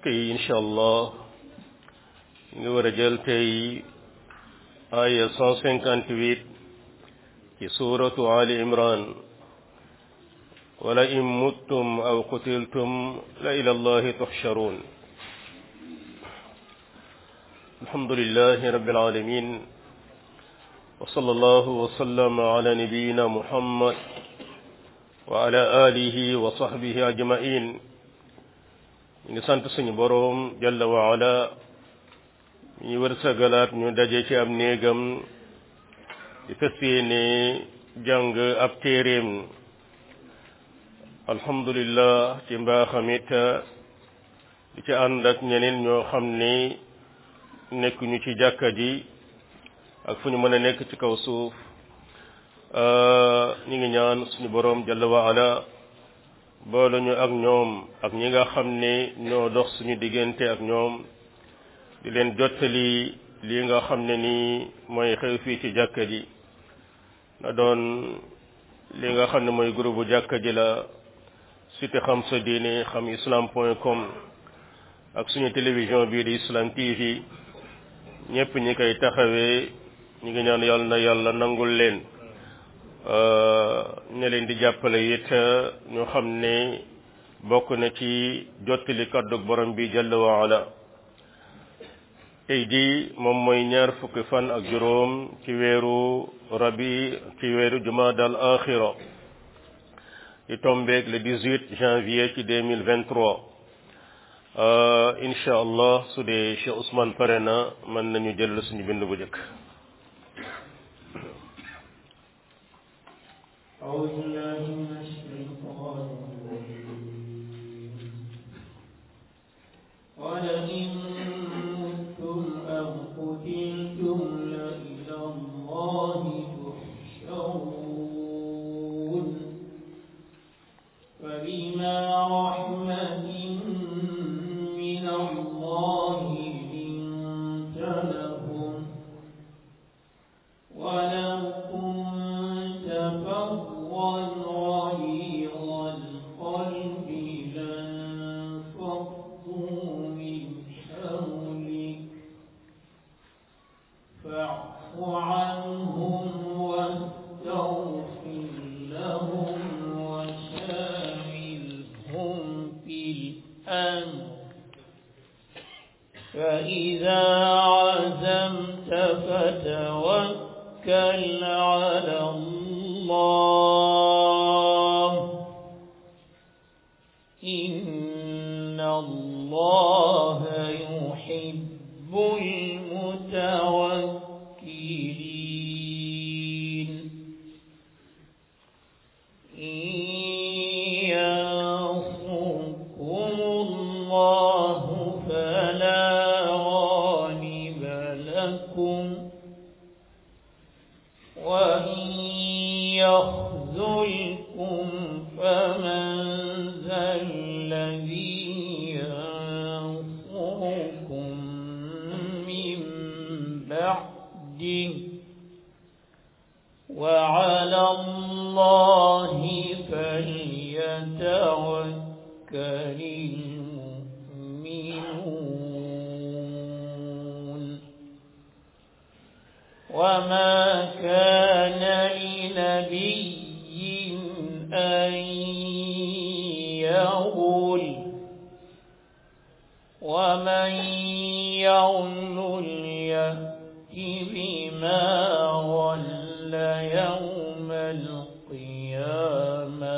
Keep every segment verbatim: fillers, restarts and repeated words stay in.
mbokk yi incha allah ñu war a jël tey aya cent cinquante-huit ci suuratu ali imran wala in muttum aw qutiltum la ila allahi tuhsharun alhamdulillahi rabbil alamin wa sallallahu wa sallama ala nabiyyina muhammad wa ala alihi wa sahbihi ajma'in ñu ngi sant suñu boroom jalla wa ala ñu wërsëgalaat ñu daje ci am néegam di fas yéene jàng ab téeréem alhamdulillah ci mbaaxam it di ci ànd ak ñeneen ñoo xam ne nekkuñu ci jàkka ji ak fu ñu mën a nekk ci kaw suuf ñu ngi ñaan suñu boroom jalla wa ala boole ñu ak ñoom ak ñi nga xam ne ñoo dox suñu diggante ak ñoom di leen jottali lii nga xam ne nii mooy xew fii ci jàkka ji na doon li nga xam ne mooy groupe bu jàkka ji la site xam sa diine xam islam point com ak suñu télévision bii di Islam T V ñëpp ñi koy taxawee ñu ngi ñaan yàlla na yàlla nangul leen ne leen di jàppale it ñu xam ne bokk na ci jottali kàddu borom bi jalla wa ala tey di moom mooy ñaar fukki fan ak juróom ci weeru rabi ci weeru jumaadal axira di tombeeg le dix-huit janvier ci deux mille vingt-trois incha allah su dee Cheikh Ousmane pare na mën nañu jël suñu bind bu njëkk. أعوذ بالله من الشيطان الرجيم ولئن متم أو قتلتم لإلى الله تحشرون فبما رحمة من الله لنت لهم ولو كنت فظا غليظ القلب لانفضوا من حولك فاعف عنهم واستغفر لهم وشاورهم في الأمر فإذا عزمت فتوكل على الله إن الله يحب المتوكلين إن ينصركم الله فلا غالب لكم وإن يخذلكم فمن ذا الذي ينصركم من بعده وعلى الله فليتوكل المؤمنون وما كان لنبي أن يغل ومن يغل يأت بما غل يوم القيامة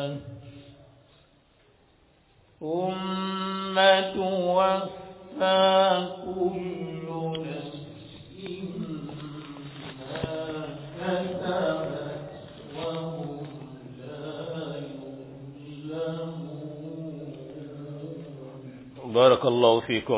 ثم توفى كل نفس ما كسبت وهم لا يظلمون بارك الله فيكم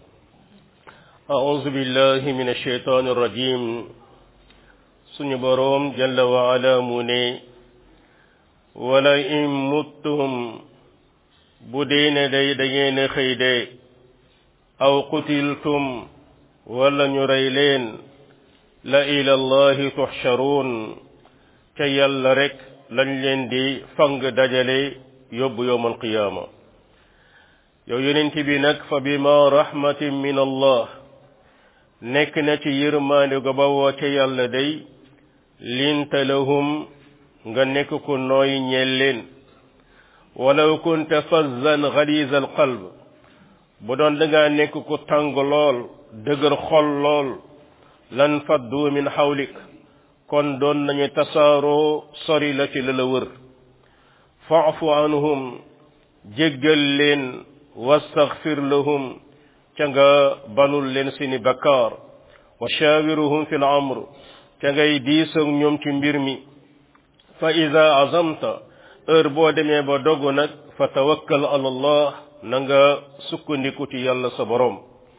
أعوذ بالله من الشيطان الرجيم suñu boroom jalla wa ala mu ne wala in muttum bu dee ne day da ngeen a xëy de aw qutiltum wala ñu rey leen la ila allahi tuhsharun ca yàlla rek lañ leen di fang dajale yóbbu yowmal qiyaama yow yonent bi nag fa bima rahmatin min allah nekk na ci yërmaande ga bawoo ca yàlla day linta lahum nga nekk ku nooy ñeel leen walaw kunta fazzan ghaliza al qalb bu doon dangaa nekk ku tàng lool dëgër xol lool lan faddu min hawlik kon doon nañu tasaaroo sori la ci la la wër fa'fu anhum jéggal leen wastaghfir lahum ca nga balul leen seeni bakkaar wa shawiruhum fil amr ca ngay diisoog ñoom ci mbir mi fa ida azamta heure boo demee ba dogu nag fa tawakkal ala allah na nga sukkandiku ci yàlla sa borom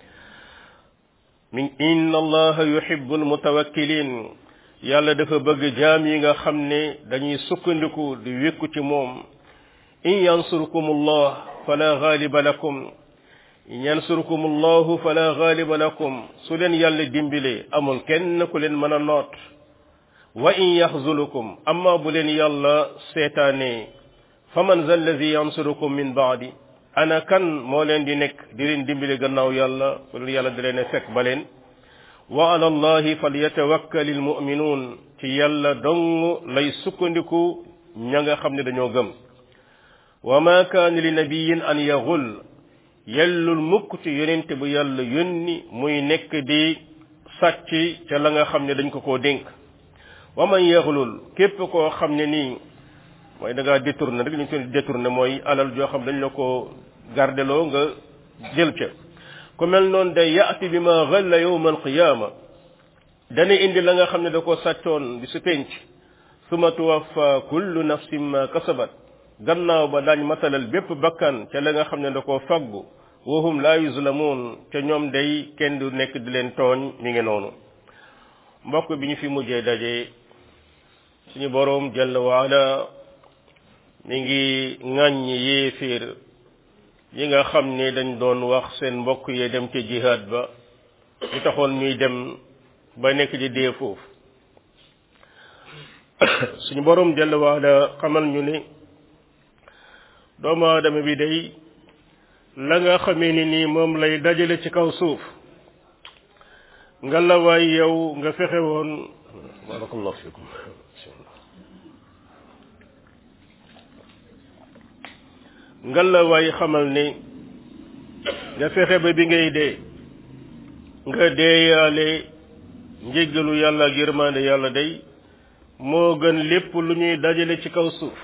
min inna allaha yuhibbul mutawakkilin yàlla dafa bëgg jaam yi nga xam ne dañuy sukkandiku di wékku ci moom in yansurkumullah fala ghaliba lakum in yansurkumullahu fala ghaliba lakum su leen yàlla dimbile amul kenn ku leen mën a noot wa in yaxzulukum amma bu leen yàlla seetaane faman zal ladhi yansurukum min ba'di ana kan moo leen di nekk di leen dimbile gannaaw yàlla bu leen yàlla di leen fekk ba leen wa ala allahi falyatawakkalil mu'minun ci yàlla dong lay sukkandiku ña nga xam ne dañoo gëm wa ma kaana li nabiyyin an yaghul yellul mukk ci yonent bu yàlla yónni muy nekk di sàcc ca la nga xam ne dañ ko koo dénk wa man yaghlul képp koo xam ne nii mooy da ngaa détourné rek li ñu ko détourné mooy alal joo xam dañ la ko gardeloo nga jël ca ku mel noonu day yaati bi ma ghalla yawm alqiyama dana indi la nga xam ne da ko sàccoon bi su penc suma tuwaffa kullu nafsin ma kasabat gannaaw ba daañ matalal bépp bakkan ca la nga xam ne da koo faggu wa hum la yuzlamun te ñoom day kenn du nekk di leen tooñ mi ngi noonu mbokk bi ñu fi mujjee daje suñu boroom jalla waala mi ngi ŋàññi yéeféer yi nga xam ne dañ doon wax seen mbokk yee dem ca jihaad ba li taxoon ñuy dem ba nekk di dee foofu suñu boroom jalla waala xamal ñu ne doomu aadama bi day la nga xamee ni nii moom lay dajale ci kaw suuf nga la waay yow nga fexe woon barakallahu fikum nga la waay xamal ni nga fexe ba bi ngay dee nga deeyaale njéggalu yàlla ak yërmande yàlla day moo gën lépp lu ñuy dajale ci kaw suuf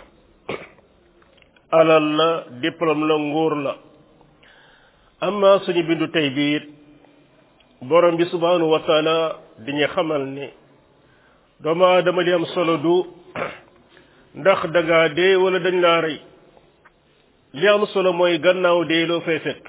alal la diplôme la nguur la amma suñu bindu tey bi it borom bi subhanahu wa taala diñu xamal ne doomu aadama li am solo du ndax dangaa dee wala dañ laa rey li am solo mooy gannaaw dee loo fay fekk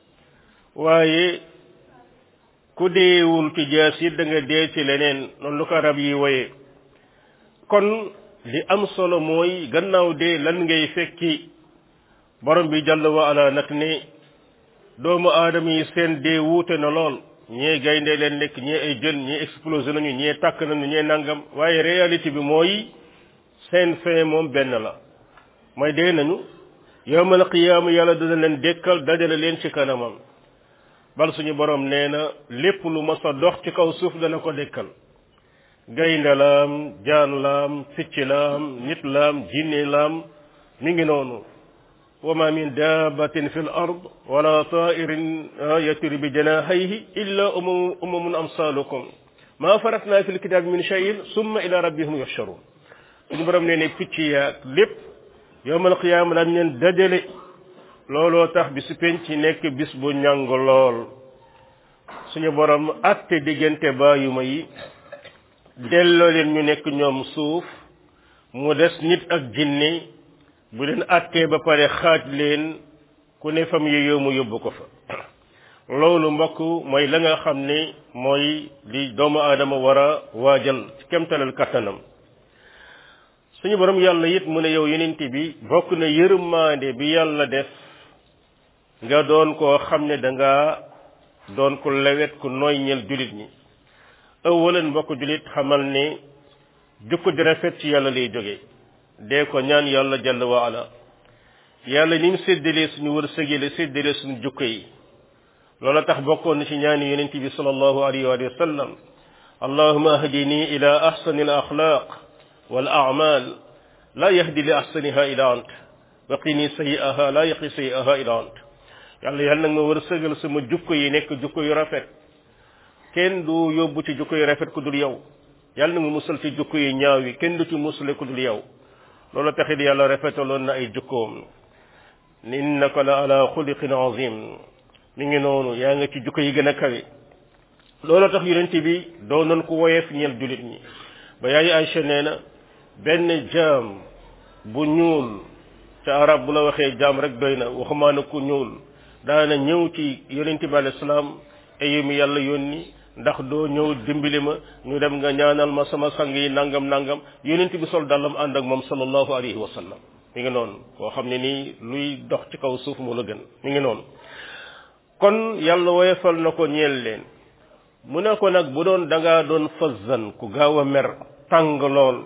waaye ku deewul ci jaas it da nga dee ci leneen noonu lu ko arab yi woyee kon li am solo mooy gannaaw dee lan ngay fekki borom bi jàll wa ala nag ne doomu aadama yi seen dee wuute na lool ñee gaynde leen nekk ñee ay jën ñee explosé nañu ñee tàkk nañu ñee nangam waaye réalité bi mooy seen fin moom benn la mooy dee nañu yawmal qiyaama yàlla dana leen dekkal dajale leen ci kanamam bal suñu borom nee na lépp lu mas a dox ci kaw suuf dana ko dekkal gaynde laam jaan laam picc laam nit laam jinne laam mi ngi noonu wa ma min dabbatin fi l ard wala tairin yatiru bi janaahayhi illa umamun amsalukum ma faratna fi lkitab min shay'in summa ila rabbihim yuhsharun suñu borom nee ne picc yaag lépp yawmal qiyaama dañ leen dajale looloo tax bi su penc nekk bis bu ñàng lool suñu borom atte diggante baayuma yi delloo leen ñu nekk ñoom suuf mu des nit ak jinne bu leen attee ba pare xaaj leen ku ne fam yeyoo mu yóbbu ko fa loolu mbokk mooy la nga xam ne mooy li doomu aadama war a waajal ci kemtalal kattanam suñu borom yàlla it mu ne yow yonent bi bokk na yërmaande bi yàlla def nga doon koo xam ne da nga doon ku lewet ku nooy ñel julit ñi awalan mbokk julit xamal ne jukko di rafet ci yàlla lay jóge dee ko ñaan yàlla jalla wa ala yàlla ni mu séddalee suñu wërsëg yi la séddalee suñu jukko yi loola tax bokkoon na ci ñaani yonent bi sallallahu alayhi wa sallam allahumma ahdini ila ahsani al axlaq wal a'mal la yahdi li ahsaniha ila ant wa qini sayyi'aha la yaqi sayyi'aha ila ant yàlla yàlla nag ma wërsëgal sama jukko yi nekk jukko yu rafet kenn du yóbbu ci jukko yu rafet ku dul yow yàlla na nga musal ci jukko yi ñaaw yi kenn du ci musale ku dul yow loolu taxit yàlla rafetaloon na ay jukkoom innaka la ala xuliqin azim mi ngi noonu yaa nga ci jukko yi gën a kawe loolu tax yonent bi doonoon ko woyeef ñeel julit ñi ba yaay Aïcha nee na benn jaam bu ñuul ca arab bu la waxee jaam rek doy na waxumaa na ku ñuul daana ñëw ci yonent bi alayhi salaam ayu mi yàlla yónni ndax doo ñëw dimbali ma ñu dem nga ñaanal ma sama sang yi nangam nangam yonent bi sol dàllam ànd ak moom sallallahu alayhi wa sallam mi ngi noonu koo xam ne nii luy dox ci kaw suuf moo la gën mi ngi noonu kon yàlla woyefal na ko ñeel leen mu ne ko nag bu doon dangaa doon fazzan ku gaaw a mer tàng lool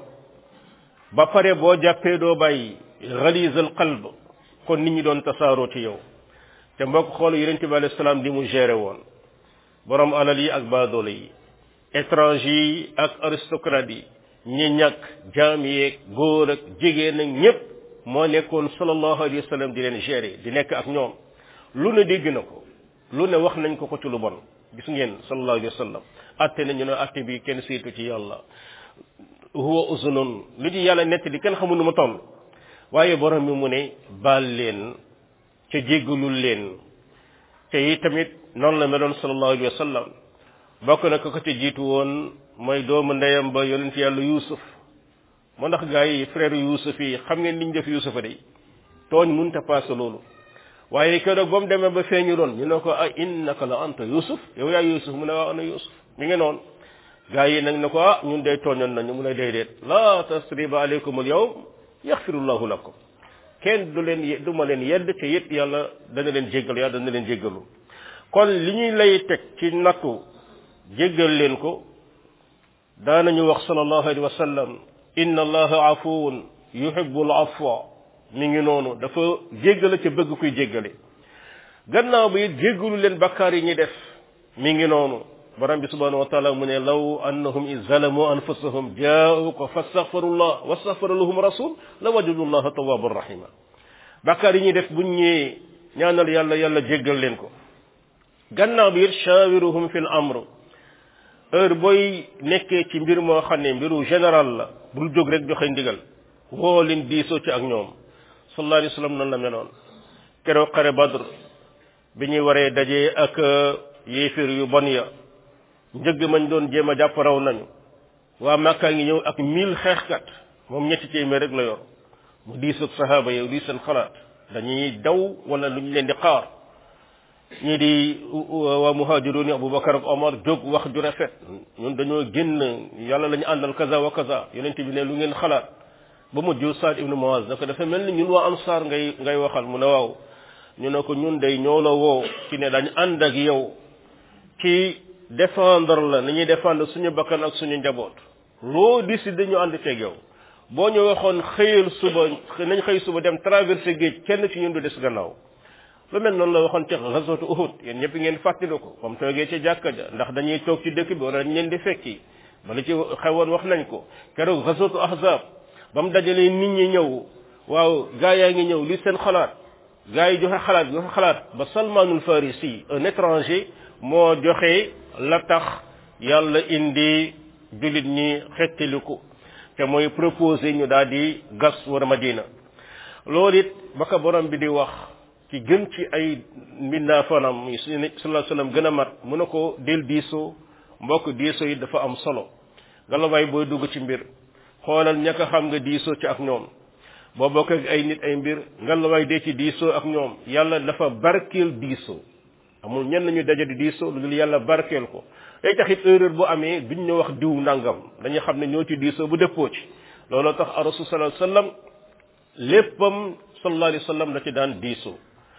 ba pare boo jàppee doo bàyyi ghalizal qalb kon nit ñi doon tasaaroo ci yow te mbokk xool yonent bi alayhi salaam di mu géré woon borom alal yi ak baadoole yi étranger yi ak aristocrate yi ñi ñàkk jaam yeeg góor ak jigéen ak ñépp moo nekkoon sallallahu alayhi wa sallam di leen gérer di nekk ak ñoom lu ne dégg na ko lu ne wax nañ ko ko ci lu bon gis ngeen sallallahu alayhi wa sallam atte nañu ne atte bi kenn siitu ci yàlla huwa uzunun lu ci yàlla nett di kenn xamul nu ma toll waaye borom mi mu ne baal leen ca jéggalul leen te yi tamit noonu la meloon sallallahu alayhi wa sallam bokk na ko ko ci jiitu woon mooy doomu ndeyam ba yonent yàlla Yuusuf moo ndax gaa yi frère Yuusuf yi xam ngeen liñ def Yuusufa day tooñ munta paase loolu waaye keroog ba mu demee ba feeñu doon ñu ne ko ah innaka la anta Yuusuf yow yaa Yuusuf mu ne waaw ana Yuusuf mi ngi noonu gaa yi nag ne ko ah ñun day tooñoon nañu mu ne déedéet la tasriba aleykum al yawm yaxfirullahu lakum kenn du leen du ma leen yedd te it yàlla dana leen jéggal yàlla dana leen jéggalu kon li ñuy lay teg ci nattu jéggal leen ko daanañu wax sallallahu alayhi wa sallam inna allaha afuwun yuhibbul afwa mi ngi noonu dafa jéggale ca bëgg kuy jéggale gannaaw bi it jéggalu leen bakkaar yi ñuy def mi ngi noonu borom bi subhanahu wa taala mu ne law annahum iz zalamu anfusahum jaa'uka fastaghfirullah wastaghfara lahum rasul la wajadu allaha tawwaban rahima bakkaar yi ñuy def buñ ñëwee ñaanal yàlla yàlla jéggal leen ko gannaaw bi it shawiruhum fil amr heure booy nekkee ci mbir moo xam ne mbiru général la bul jóg rek joxe ndigal woo leen diisoo ci ak ñoom sallallahu alayhi wa sallam noonu la meloon keroog xare Badr bi ñuy waree dajee ak yéefir yu bon ya njëgg mañ doon jéem a jàpp raw nañu waa Makka ngi ñëw ak mille xeexkat moom ñetti téeméer rek la yor mu diisoog sahaaba yow lii seen xalaat dañuy daw wala lu ñu leen di xaar ñii di waa muhaajiruun yi Abubakar ak Omar jóg wax ju rafet ñun dañoo génn yàlla la ñu àndal kaza wa kaza yonent bi ne lu ngeen xalaat ba mujj Saad ibnu Muaz da ko dafa mel ni ñun waa Ansaar ngay ngay waxal mu ne waaw ñu ne ko ñun day ñoo la woo ci ne dañ ànd ak yow ci défendre la ni ñuy défendre suñu bakkan ak suñu njaboot loo décidé ñu ànd ceeg yow boo ñu waxoon xëyal suba nañ xëy suba dem traversé géej kenn ci ñun du des gannaaw lu mel noonu la waxoon ci ghazwatu Uhud yéen ñëpp ngeen fàttali ko comme toogee ci jàkka ja ndax dañuy toog ci dëkk bi wala dañ leen di fekki bala ci xewoon wax nañ ko keroog ghazwatu Ahzab ba mu dajalee nit ñi ñëw waaw gaa yaa ngi ñëw li seen xalaat gaa yi joxe xalaat joxe xalaat ba Salmanul Farisi un étranger moo joxe la tax yàlla indi jullit ñi xettaliku te mooy proposé ñu daal di gas war Madina loolu it ba ko borom bi di wax ci gën ci ay mbindaa fanam sallallahu alayhi wasallam gën a mat mu ne ko del diisoo mbokk diisoo yi dafa am solo galawaay booy dugg ci mbir xoolal ña ko xam nga diisoo ci ak ñoom boo bokk ak ay nit ay mbir ngalawaay dee ci diisoo ak ñoom yàlla dafa barkeel diisoo amul ñenn ñu daje di diisoo lu dul yàlla barkeel ko day taxit erreur bu amee duñ ñu wax diw nangam dañuy xam ne ñoo ci diisoo bu dëppoo ci looloo tax rasul sallallahu alayhi wasallam léppam sallallahu alayhi wasallam la ci daan diisoo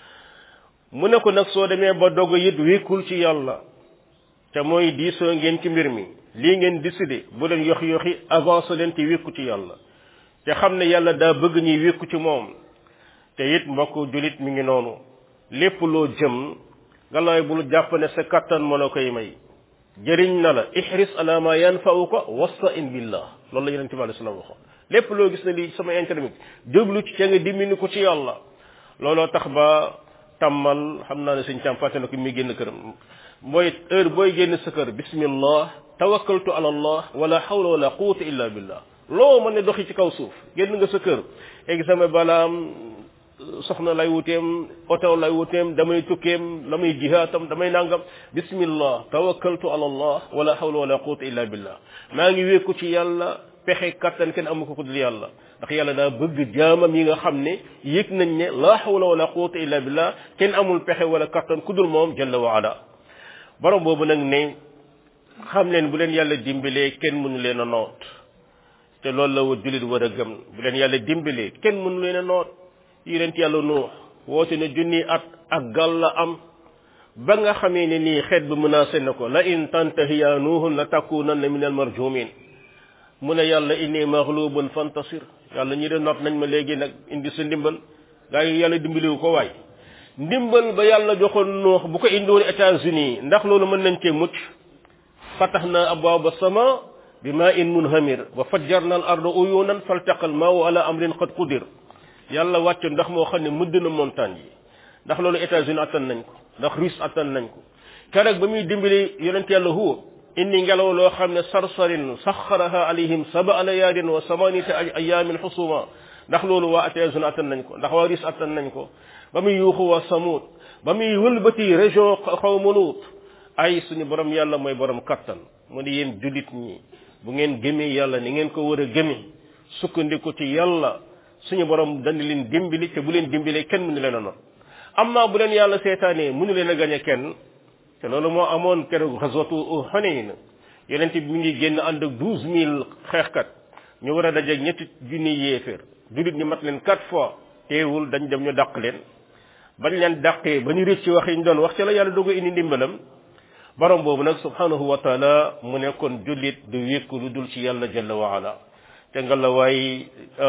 mu ne ko nag soo demee ba dogo it wékkul ci yàlla te mooy diisoo ngeen ci mbir mi lii ngeen décidé bu leen yox yoxi avancé leen te wékku ci yàlla te xam ne yàlla daa bëgg ñuy wékku ci moom te it mbokk julit mi ngi noonu lépp loo jëm ngalaay bul jàpp ne sa kattan moo la koy may jëriñ na la ihris ala ma yanfa'uka wasta'in billah loolu la yonent bi alayhi salaam waxoon lépp loo gis ne lii sama intérêt jublu ci ca nga dimbali ko ci yàlla looloo tax ba tàmmal xam naa ne suñ càm fàtte na ko mi génn këram mooy heure booy génn sa kër bismillah tawakkaltu ala allah wala hawla wala quwwata illa billah loo mën ne doxi ci kaw suuf génn nga sa kër examen balaam soxna lay wuteem oto lay wuteem damay tukkeem la may jihaatam damay nangam bismillah tawakkaltu ala allah wala hawla wala quwwata illa billah maa ngi wékku ci yàlla pexe kattan kenn amu ko ku dul yàlla ndax yàlla daa bëgg jaamam yi nga xam ne yëg nañ ne la hawla wala quwwata illa billah kenn amul pexe wala kattan ku dul moom jalla wa ala borom boobu nag ne xam leen bu leen yàlla dimbalee kenn mënu leen a noot te loolu la wa jullit war a gëm bu leen yàlla dimbalee kenn mënu leen a noot yonent yàlla nuux woote na junni at ak gal la am ba nga xamee ne nii xeet bi menacé na ko la in tantahi ya nuuhun la takunanna min al marjumin mu ne yàlla inni maghlubun fantasir yàlla ñi de not nañ ma léegi nag indi sa ndimbal gaa yi yàlla dimbaliwu ko waay ndimbal ba yàlla joxoon nuux bu ko indiwoon États-Unis ndax loolu mën nañ cee mucc fatahna abwaaba sama bi ma in munhamir wa fajjarna al arda uyunan faltaqa al maa'u ala amrin qad qudir yàlla wàcc ndax moo xam ne mëdd na montagne yi ndax loolu États-Unis attan nañ ko ndax Russe attan nañ ko keroog ba muy dimbali yonent yàlla Huud indi ngelaw loo xam ne sarsarin saxaraha alayhim sab'a layaalin wa samaniyata ayaamin xusuma ndax loolu waa États-Unis attan nañ ko ndax waa Russe attan nañ ko ba muy yuuxu waa Samud ba muy wëlbati région xawma Luut ay suñu borom yàlla mooy borom kattan mu ne yéen jullit ñi bu ngeen gëmee yàlla ni ngeen ko war a gëmee sukkandiku ci yàlla suñu borom dañ leen dimbali te bu leen dimbalee kenn mënu leen a not amma bu leen yàlla seetaanee mënu leen a gañe kenn te loolu moo amoon keroog xaswatu Hunayn yonent bi mi ngi génn ànd ak douze mille xeexkat ñu war a dajeeg ñetti junni yéeféer jullit ñi mat leen quatre fois teewul dañ dem ñu dàq leen bañ leen dàqee ba ñu rëcc wax yi ñu doon wax ci la yàlla doog a indi ndimbalam borom boobu nag subhanahu wa taala mu nekkoon jullit du wékku lu dul ci yàlla jalla wa ala te nga la waay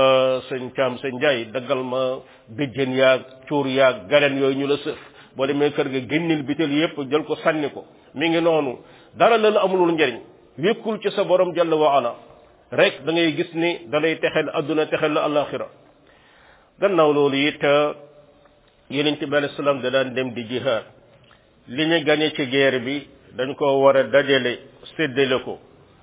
sëñ caam sëñ njaay daggal ma béjjën yaag cuur yaag galen yooyu ñu la sëf boo demee kër ga génnil bitel yépp jël ko sànni ko mi ngi noonu dara la la amulul njëriñ wékkul ci sa borom jalla wa ala rek da ngay gis ni da lay texel adduna texel la alaxira gannaaw loolu it yonent bi alayhi salaam da daan dem di jihaad li ñu gañe ci guerre bi dañ ko war a dajale séddale ko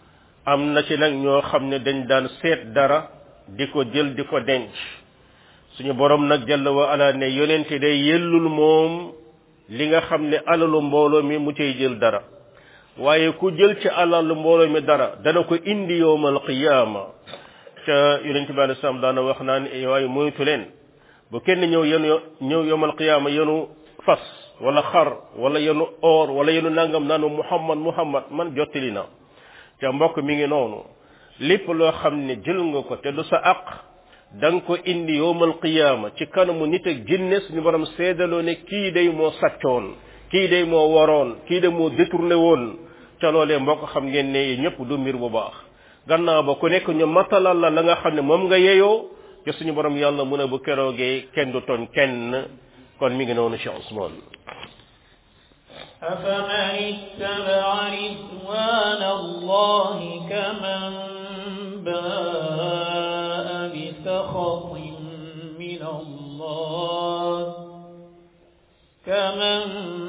am na ci nag ñoo xam ne dañ daan seet dara di ko jël di ko denc suñu borom nag jalla wa ala ne yonente day yellul moom li nga xam ne alalu mbooloo mi mu cay jël dara waaye ku jël ci alalu mbooloo mi dara dana ko indi yowmal qiyaama te yonente bi alayhi salaam daana wax naan waaye moytu leen bu kenn ñëw yenu ñëw yowmal qiyaama yenu fas wala xar wala yenu or wala yenu nangam naanu muhammad muhammad man jottali na te mbokk mi ngi noonu lépp loo xam ne jël nga ko te du sa aq da nga ko indi yowmal qiyaama ci kanamu nit ak jinne suñu borom seedaloo ne kii day moo sàccoon kii day moo waroon kii day moo détourné woon ca loolee mbokk xam ngeen ne ñëpp du mbir bu baax gannaaw ba ku nekk ñu matalal la la nga xam ne moom nga yeyoo te suñu borom yàlla mu ne bu keroogee kenn du tooñ kenn kon mi ngi noonu Cheikh Ousmane أفمن اتبع رضوان الله كمن باء بسخط من الله كمن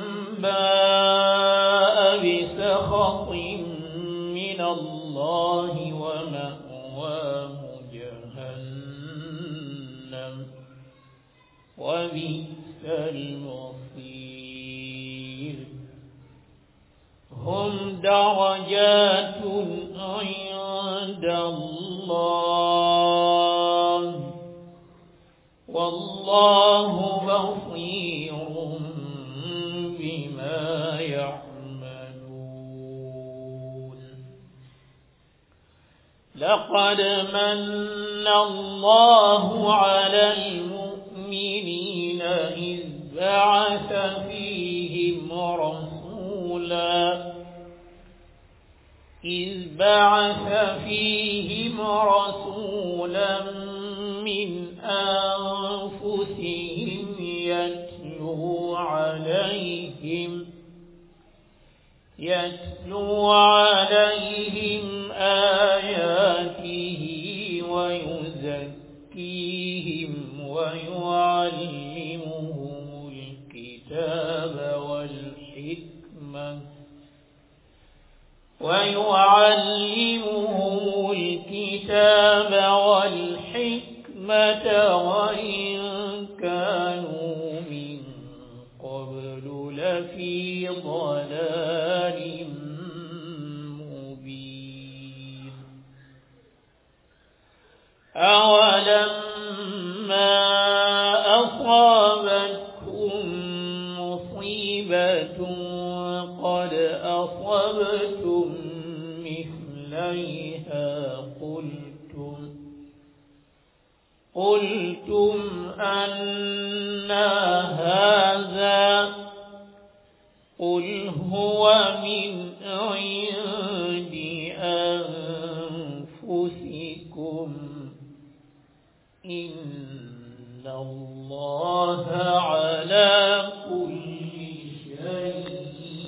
باء بسخط من الله ومأواه جهنم وبئس المصير هم درجات عند الله والله بصير بما يعملون لقد من الله على المؤمنين إذ بعث فيهم رسولا إذ بعث فيهم رسولا من أنفسهم عليهم يتلو عليهم آياته ويزكيهم ويعلمهم الكتاب والحكمة ويعلمهم الكتاب والحكمة وإن كانوا من قبل لفي ضلال مبين أولما أصابتهم مصيبة قد أصبتم مثليها قلتم قلتم أن هذا قل هو من عند أنفسكم إن الله على كل شيء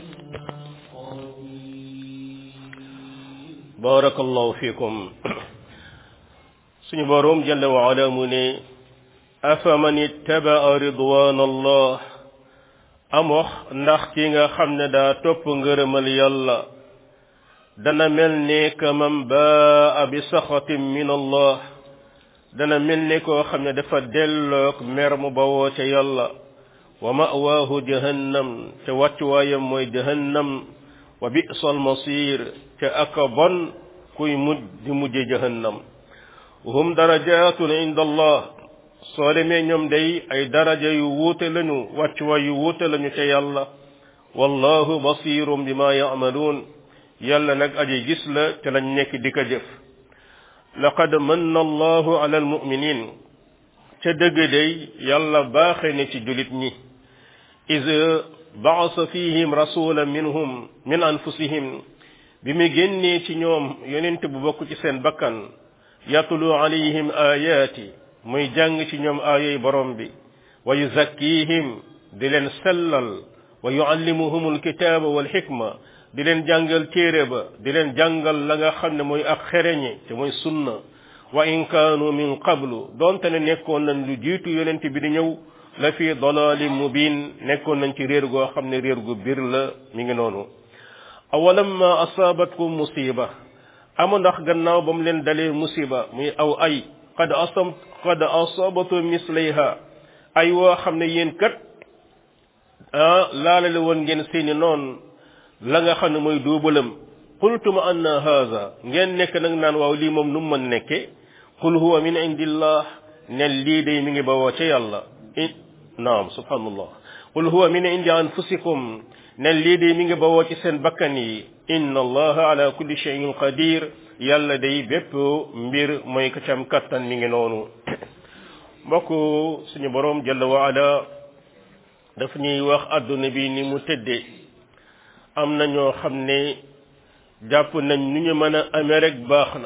قدير. بارك الله فيكم. suñu boroom jalla wa ala mu ne afaman ittaba ridwan allah am wax ndax ki nga xam ne daa topp ngërëmal yàlla dana mel ne ka man baa bi saxatin min allah dana mel ne koo xam ne dafa delloog mer mu bawoo ca yàlla wa ma'waahu jahannam te wàccuwaayam mooy jahannam wa bi'sal masir te aka bon kuy mujj di mujje jahannam hum darajatun inda allah soo demee ñoom day ay daraja yu wuute lañu wàccuwaay yu wuute lañu ca yàlla wallahu basirum bima ya'malun yàlla nag aji gis la te lañ nekk di ko jëf laqad manna allahu ala almu'minin ca dëgg day yàlla baaxe ne ci julit ñi iz ba'asa fihim rasulan minhum min anfusihim bi mu génnee ci ñoom yonent bu bokk ci seen bakkan yatlu alayhim ayati muy jàng ci ñoom aayay borom bi wa yuzakkihim di leen sellal wa yuallimuhum alkitaba wal hikma di leen jàngal téere ba di leen jàngal la nga xam ne mooy ak xereñe te mooy sunna wa in kaanu min qablu doonte ne nekkoon nañ lu jiitu yonent bi di ñëw la fi dalalin mubin nekkoon nañ ci réer goo xam ne réer gu bir la mi ngi noonu awalamma asabatkum musiba amu ndax gannaaw ba mu leen dalee musiba muy aw ay qad asam qad asabatu mislayha ay woo xam ne yéen kat ah laalale woon ngeen seeni noon la nga xam ne mooy duubalam qultum anna haza ngeen nekk nag naan waaw lii moom nu mu mën nekke qul huwa min indillah ne lii day mi ngi bawoo ca yàlla naam subhanallah qul huwa min indi anfusikum ne lii day mi ngi bawoo ci seen bakkan yi inna allaha ala kulli shay'in qadir yàlla day bépp mbir mooy ko cam kattan mi ngi noonu mbokk suñu boroom jalla wa ala daf ñuy wax adduna bi ni mu tëddee am na ñoo xam ne jàpp nañ nu ñu mën a amee rek baax na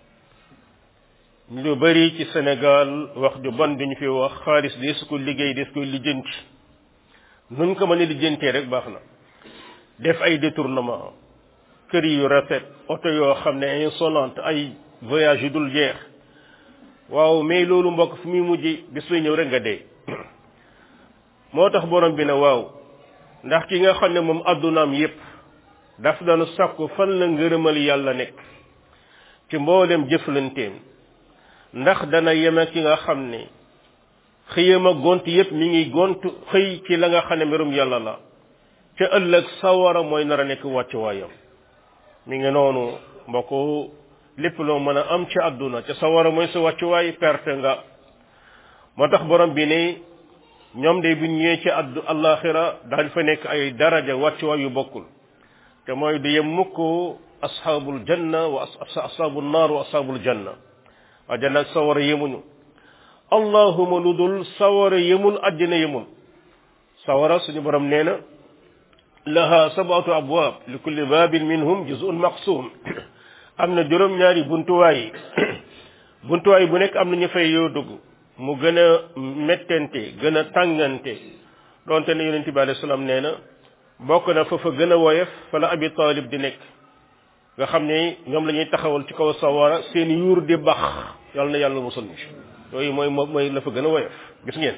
lu bari ci Sénégal wax ju bon duñu fi wax xaalis des ko liggéey des ko lijjanti nuñ ko mën a lijjantee rek baax na def ay détournement kër yu rafet oto yoo xam ne insolente ay voyage yu dul jeex waaw mais loolu mbokk fu muy mujj bis lay ñëw rek nga dee moo tax borom bi ne waaw ndax ki nga xam ne moom addunaam yépp daf daan sàkku fan la ngërëmal yàlla nekk ci mboolem jëflanteem ndax dana yeme ki nga xam ne xëyam a gont yépp mi ngi gont xëy ci la nga xam ne mbirum yàlla la ca ëllëg sawara mooy nar a nekk wàccuwaayam mi ngi noonu mbokk lépp loo mën a am ci àdduna ca sawara mooy sa wàccuwaay perte nga moo tax borom bi ne ñoom de bu ñëwee ci addu alaxira daañ fa nekk ay daraja wàccuwaay yu bokkul te mooy du yem mukk ashabul janna wa ashabul naar wa ashabul janna àjjana ak sawara yemuñu allahuma lu dul sawara yemul àjjana yemul sawara suñu borom nee na laha sab'atu abwaab li kulli baabin minhum juz'un maqsum am na juróom ñaari buntuwaay buntuwaay bu nekk am na ñu fay yoo dugg mu gën a mettente gën a tàngante donte ne yonent bi alayhi salaam nee na bokk na fa fa gën a woyof fa la Abi Talib di nekk nga xam ne ñoom la ñuy taxawal ci kaw sawara seen yuur di bax yàlla na yàlla musal ñu yooyu mooy mooy la fa gën a woyof gis ngeen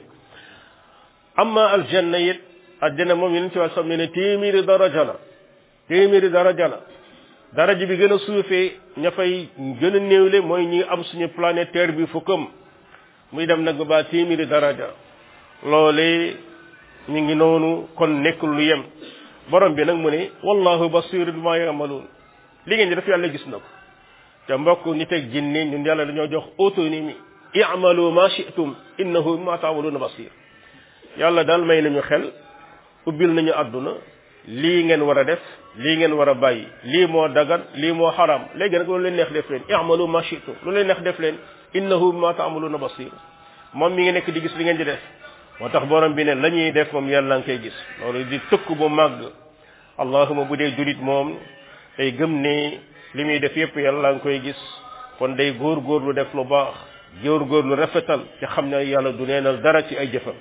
amma aljanna it aljanna moom yonent bi alayhi salaam nee na téeméeri daraja la téeméeri daraja la daraja bi gën a suufee ña fay gën a néewle mooy ñi am suñu planète terre bi fukkam muy dem nag ba téeméeri daraja loole ñu ngi noonu kon nekkul lu yem borom bi nag mu ne wallahu basirun bima ya'malun li ngeen di def yàlla gis na ko te mbokk nit ak jinne ñun yàlla dañoo jox autonomie i'malu ma shi'tum innahu bima ta'maluna basir yàlla daal may nañu xel ubbil nañu àdduna lii ngeen war a def lii ngeen war a bàyyi lii moo dagan lii moo xaram léegi nag loolu leen neex def leen i'malu ma shi'tum lu leen neex def leen innahu bima ta'maluna basir moom mi ngi nekk di gis li ngeen di def moo tax borom bi ne la ñuy def moom yàlla nga koy gis loolu di tëkk bu màgg allahuma bu dee julit moom day gëm ne li muy def yépp yàlla nga koy gis kon day góor-góor lu def lu baax góor-góor lu rafetal ci xam ne yàlla du neenal dara ci ay jëfam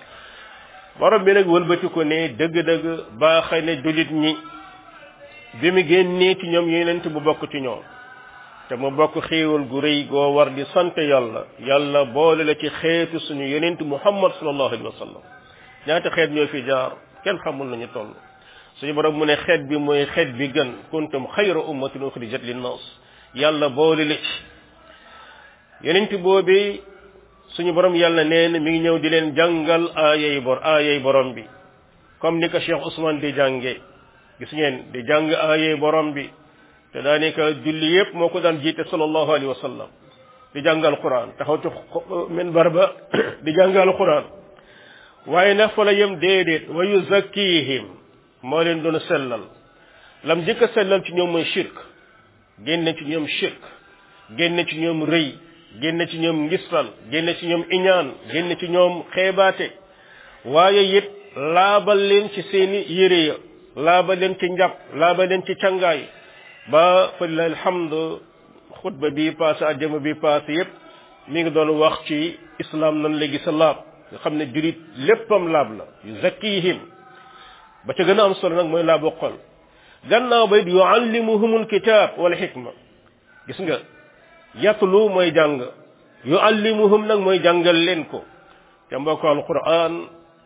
borom bi nag wëlbati ko ne dëgg-dëgg baaxee ne julit ñi bi mu génnee ci ñoom yonent bu bokk ci ñoom te mu bokk xéewal gu rëy goo war di sant yàlla yàlla boole la ci xeetu suñu yonent muhammad sallallahu alayhi wa sallam ñaata xeet ñoo fi jaar kenn xamul nañu toll suñu borom mu ne xeet bi mooy xeet bi gën kuntum xayra ummatin uxrijat linnas yàlla boole la ci yonent boobi suñu borom yàlla nee na mi ngi ñëw di leen jàngal aayay bor aayay borom bi comme ni ko Cheikh Ousmane di jàngee gis ngeen di jàng aayay borom bi te daanaka julli yépp moo ko daan jiite sallallahu alayhi wa sallam di jàngal quran taxaw ci minbar ba di jàngal quran waaye nag fa la yem déedéet wa yuzakkihim moo leen doon sellal lam njëkk a sellal ci ñoom mooy shirk génne ci ñoom shirk génne ci ñoom rëy génne ci ñoom ngistal génne ci ñoom iñaan génne ci ñoom xeebaate waaye it laabal leen ci seeni yére ya laabal leen ci njàpp laabal leen ci cangaay ba fa lillahi alhamdu xutba bi passé ajjama bi passé yépp mi ngi doon wax ci islam nan léegi sa laab nga xam ne julit léppam laab la yu zakkihim ba ca gën a am solo nag mooy laabu xol gannaaw ba it yuallimuhumul kitab wala xikma gis nga yatlu mooy jàng yuallimuhum nag mooy jàngal leen ko te mbokk alquran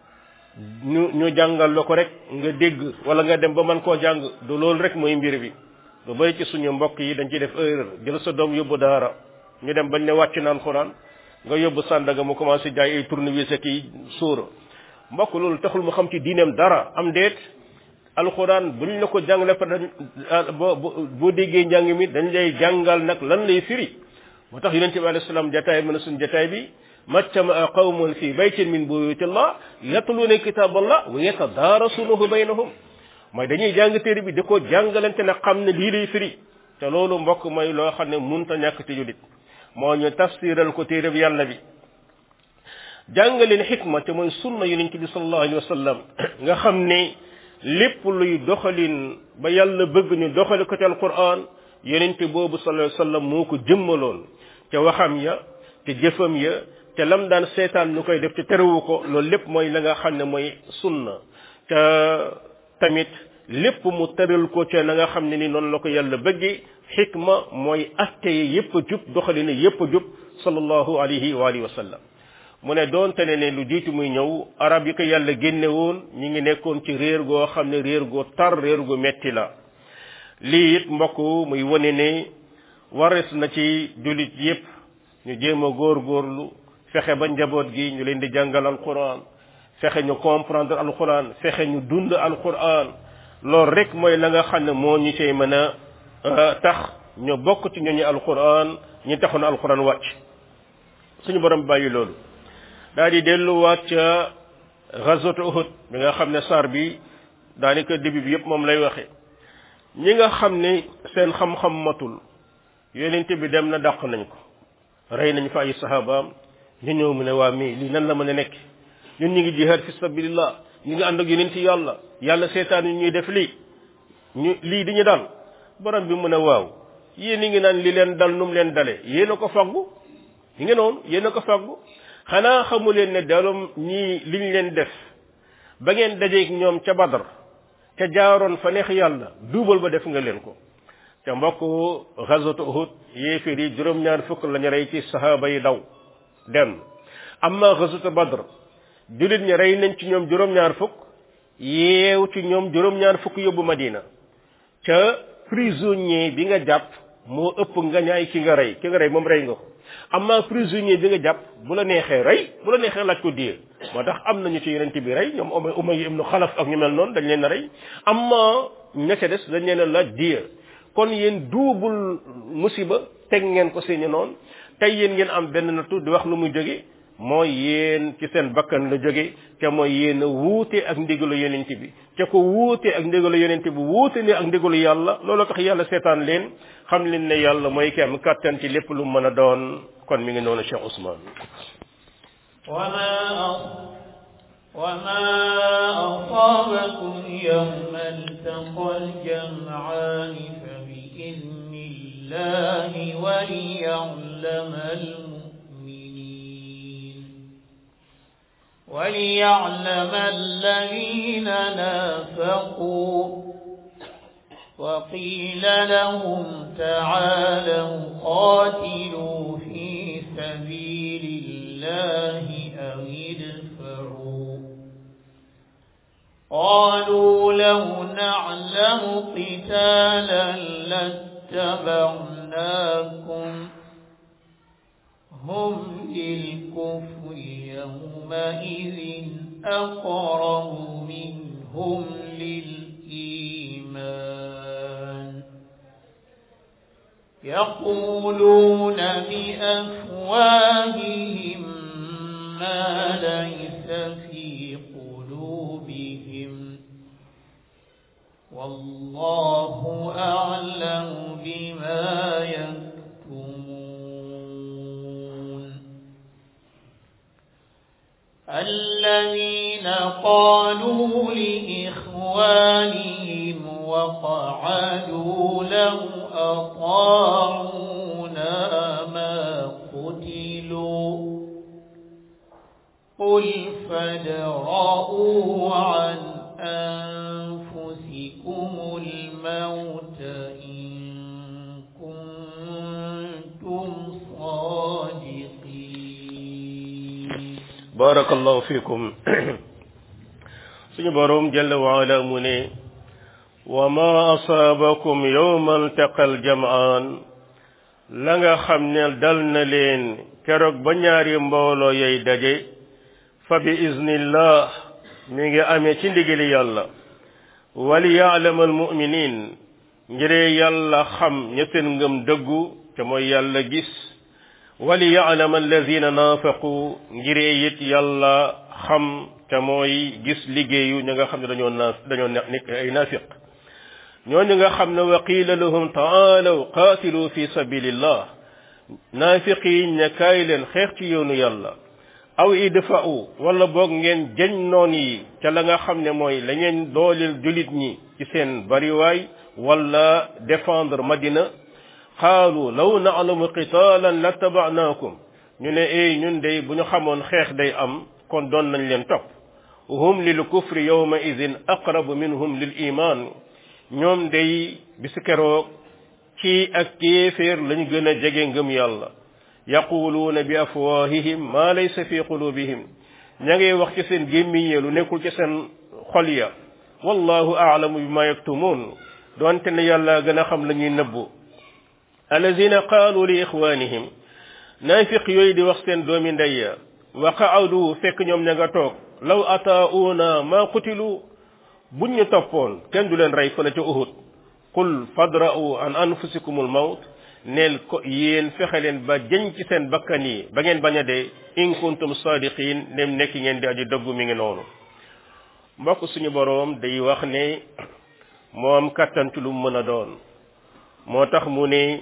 ñu ñu jàngal la ko rek nga dégg wala nga dem ba mën koo jàng du loolu rek mooy mbir bi lu bari ci suñu mbokk yi dañ ciy def erreur jël sa doom yóbbu daara ñu dem bañ ne wàcc naan alquran nga yóbbu Sandaga mu commencé jaay ay tournevis ak i sóora mbokk loolu taxul mu xam ci diineem dara am déet alquran buñ la ko jàngale fa boo boo déggee njàng mi dañ lay jàngal nag lan lay firi moo tax yonente bi alayhi salaam jataay mën a suñu jataay bi majtama qawmun fi baytin min buyutillah yatluuna kitaballah wa yatadaarasuunahu baynahum mooy dañuy jàng téere bi di ko jàngalante nag xam ne lii lay firi te loolu mbokk mooy loo xam ne munta ñàkk ci julit moo ñu tafsiral ko téere bi yàlla bi jàngaleen xikma te mooy sunna yonente bi sallallahu alayhi wa sallam nga xam ne lépp luy doxalin ba yàlla bëgg ñu doxali ko ci alquran yonente boobu sallallahu alayhi wa sallam moo ko jëmmaloon te waxam ya te jëfam ya te lam daan seetaan ñu koy def te terewu ko loolu lépp mooy la nga xam ne mooy sunna te tamit lépp mu tëral ko ca na nga xam ne ni noonu la ko yàlla bëggee xikma mooy atte yi yépp a jub doxalin yépp a jub sallallahu alayhi wa alihi wa sallam mu ne doonte ne ne lu jiitu muy ñëw arab yi ko yàlla génne woon ñi ngi nekkoon ci réer goo xam ne réer goo tar réer gu metti la lii it mbokk muy wane ne wares na ci jullit yépp ñu jéem a góorgóorlu fexe ba njaboot gi ñu leen di jàngal alquran fexe ñu comprendre alquran fexe ñu dund alquran loolu rek mooy la nga xam ne moo ñu cay mën a tax ñu bokk ci ñooñu alquran ñi taxoon alquran wàcc suñu borom bàyyi loolu daal di delluwaat ca ghazwat Uhud bi nga xam ne sar bi daanaka début bi yëpp moom lay waxe ñi nga xam ne seen xam-xam matul yonent bi dem na dàq nañ ko rey nañ fa ay sahabaam ñu ñëw mu ne waa mii lii nan la mën a nekk ñun ñu ngi jihaad fi sabilillah ñu ngi ànd ak yonent yàlla yàlla seetaan yi ñuy def lii ñu lii di ñu dal borom bi mu ne waaw yéen a ngi naan li leen dal nu mu leen dalee yéen a ko faggu yi ngi noonu yéen a ko faggu xanaa xamu leen ne dalum ñii liñ leen def ba ngeen dajeeg ñoom ca Badr ca jaaroon fa neex yàlla duubal ba def nga leen ko ca mbokk ghazwat Uhud yéeféer yi juróom-ñaar fukk lañu rey ci sahaaba yi daw dem amma ghazwat Badr jullit ñi rey nañ ci ñoom juróom-ñaar fukk yeew ci ñoom juróom-ñaar fukk yóbbu Madina ca prisonnier bi nga jàpp moo ëpp nga ñaay ki nga rey ki nga rey moom rey nga ko amma prisonnier bi nga jàpp bu la neexee rey bu la neexee laaj ko diye moo tax am nañu ci yonent bi rey ñoom Umayya ibnu Xalaf ak ñu mel noonu dañ leen a rey amma ña ca des dañ leen a laaj diye kon yéen duubul musiba teg ngeen ko seeni noonu tey yéen ngeen am benn nattu di wax lu muy jóge mooy yéen ci seen bakkan la jóge te mooy yéen a wuute ak ndigalu yonent bi te ko wuute ak ndigalu yonent bi wuute ne ak ndigalu yàlla loolu tax yàlla seetaan leen xam leen ne yàlla mooy ki am kàttan ci lépp lu mën a doon kon mi ngi noonu Cheikh Ousmane وما وما أصابكم يوم التقى الجمعان فبإذن الله وليعلم المؤمنين وليعلم الذين نافقوا وقيل لهم تعالوا قاتلوا في سبيل الله أو ادفعوا قالوا لو نعلم قتالا لاتبعناكم هم للكفر يومئذ أقرب منهم للإيمان يقولون بأفواههم ما ليس في قلوبهم والله أعلم بما يكتمون الذين قالوا لإخوانهم وقعدوا لو أطاعونا ما قتلوا قل فادرءوا عن أنفسكم الموت إن كنتم صادقين بارك الله فيكم suñu borom jalla wa ala mu ne wa ma asabakum yawma altaqal jam'an la nga xam ne dal na leen keroog ba ñaari mbooloo yay daje fa bi iznillah mi ngi amee ci ndigali yàlla wali ya'lam almu'minin ngir yàlla xam ña seen ngëm dëggu te mooy yàlla gis wali ya'lam allazina naafaqu ngir it yàlla xam te mooy gis liggéeyu ña nga xam ne dañoo naaf dañoo nekk ay naafiq ñooñu nga xam ne wa qiila lahum taalaw qaatilu fi sabilillah naafiq yi ña kaay leen xeex ci yoonu yàlla aw idfa'u wala boog ngeen jëñ noon yi ca la nga xam ne mooy la ngeen dooleel julit ñi ci seen bariwaay wala défendre madina qaalu law na'lamu qitaalan lattaba'naakum ñu ne ey ñun day bu ñu xamoon xeex day am kon doon nañ leen topp hum lil kufri yawma idin aqrabu minhum lil iman ñoom day bisu keroog ci ak kéeféer lañu gën a jege ngëm yàlla yaquluuna bi afwahihim ma laysa fi qulubihim ña ngay wax ci seen gémmiñ lu nekkul ci seen xol ya wallahu a'lamu bima yaktumun doonte ne yàlla gën a xam la ñuy nëbbu alladina qaalu li ixwanihim naafiq yooyu di wax seen doomi ndey ya wa qa'adu fekk ñoom ña nga toog law ataa'una ma qutilu buñ ñu toppoon kenn du leen rey fële ca Uhud qul fadra'u an anfusikumul mawt neel ko yéen fexe leen ba jëñ ci seen bakkan yi ba ngeen bañ a dee in kuntum sadiqin nem nekk ngeen di aji dëggu mi ngi noonu mbokk suñu boroom day wax ne moom kattan ci lu mën a doon moo tax mu ne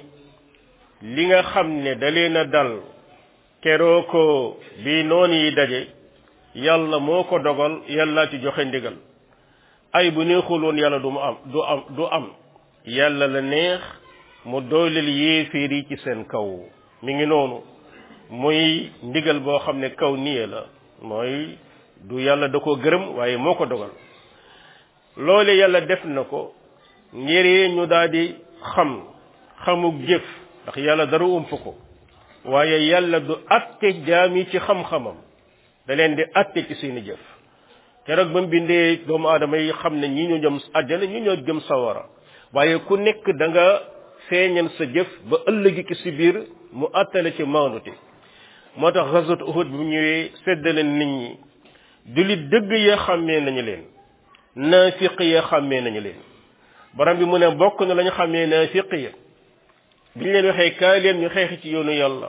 li nga xam ne da leen a dal keroo ko bi noonu yi daje yàlla moo ko dogal yàlla ci joxe ndigal ay bu neexul woon yàlla du mu am du am du am yàlla la neex mu dooleel yéeféer yi ci seen kaw mi ngi noonu muy ndigal boo xam ne kaw niye la mooy du yàlla da koo gërëm waaye moo ko dogal loole yàlla def na ko ngir ñu daal di xam xamuk jëf ndax yàlla dara ump ko waaye yàlla du atte jaam yi ci xam-xamam da leen di atte ci seeni jëf keroog ba mu bindee doomu aadama yi xam ne ñi ñoo jëm àjjana ñi ñoo jëm sawara waaye ku nekk da nga feeñal sa jëf ba ëllëgi ki si biir mu attale ci maanute moo tax ghazwat Uhud bu ñëwee seddale nit ñi jullit dëgg ya xàmmee nañu leen naafiq ya xàmmee nañu leen borom bi mu ne bokk na lañu xàmmee naafiq ya biñ leen waxee kaay leen ñu xeexi ci yoonu yàlla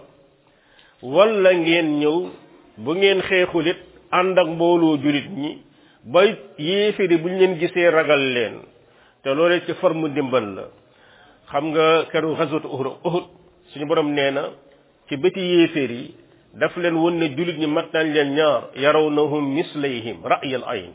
wala ngeen ñëw bu ngeen xeexulit ànd ak mbooloo jullit ñi ba yéefiri buñ leen gisee ragal leen te loolee ci forme dimbal la xam nga keru ghazwat Uhud suñu borom nee na ci bëti yéeféer yi daf leen won ne jullit ñi mat nañ leen ñaar yarawnahum mislayhim ra'yal ayn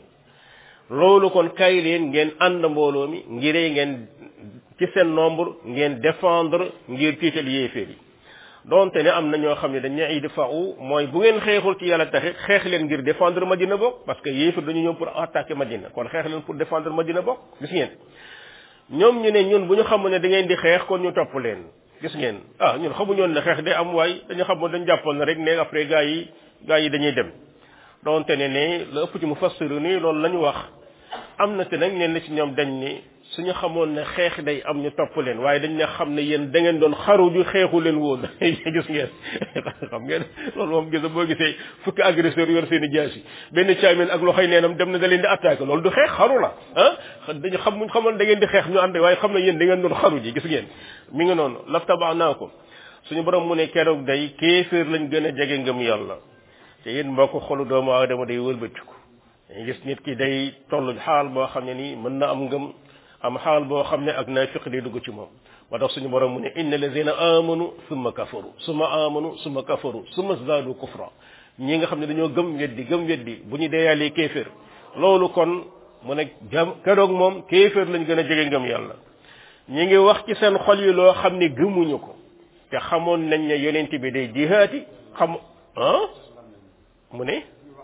loolu kon kay leen ngeen ànd mbooloo mi ngiree ngeen ci seen nombre ngeen défendre ngir tiital yéeféer yi donte ne am na ñoo xam ne dañ ne ay difa'u mooy bu ngeen xeexul ci yàlla taxit xeex leen ngir défendre Madina bokk parce que yéeféer dañu ñëw pour attaquer Madina kon xeex leen pour défendre Madina bokk gis ngeen ñoom ñu ne ñun bu ñu xamoon ne da ngeen di xeex kon ñu topp leen gis ngeen ah ñun xamuñoon ne xeex day am waay dañu xamoon dañu jàppoon ne rek ne après gars yi gars yi dañuy dem donte ne ne la ëpp ci mu fassiru ni loolu la ñu wax am na te nag ñenn ci ñoom dañ ni suñu xamoon ne xeex day am ñu topp leen waaye dañ ne xam ne yéen da ngeen doon xaru ju xeexu leen woon gis ngeen xam ngeen loolu moom gis boo gisee fukki agresseur yor seen i jaasi benn caamin ak loxoy neenam dem na da leen di attaqué loolu du xeex xaru la ah dañu xam muñ xamoon da ngeen di xeex ñu ànd waaye xam ne yéen da ngeen doon xaru ji gis ngeen mi ngi noonu laftabaanaakum suñu borom mu ne keroog day kéeféer lañ gën a jege ngëm yàlla te yéen mbokk xolu doomu aadama day wëlbatiku dañuy gis nit ki day toll xaal boo xam ne nii mën na am ngëm am xaal boo xam ne ak naafiq day dugg ci moom moo tax suñu borom mu ne inna lazina amanu summa kafaru summa amanu summa kafaru summa zadu kufra ñi nga xam ne dañoo gëm weddi gëm weddi bu ñu deeyaalee kéeféer loolu kon mu ne jam keroog moom kéeféer lañ gën a jege ngëm yàlla ñi ngi wax ci seen xol yi loo xam ne gëmuñu ko te xamoon nañ ne yonent bi day jihaati xam ah mu ne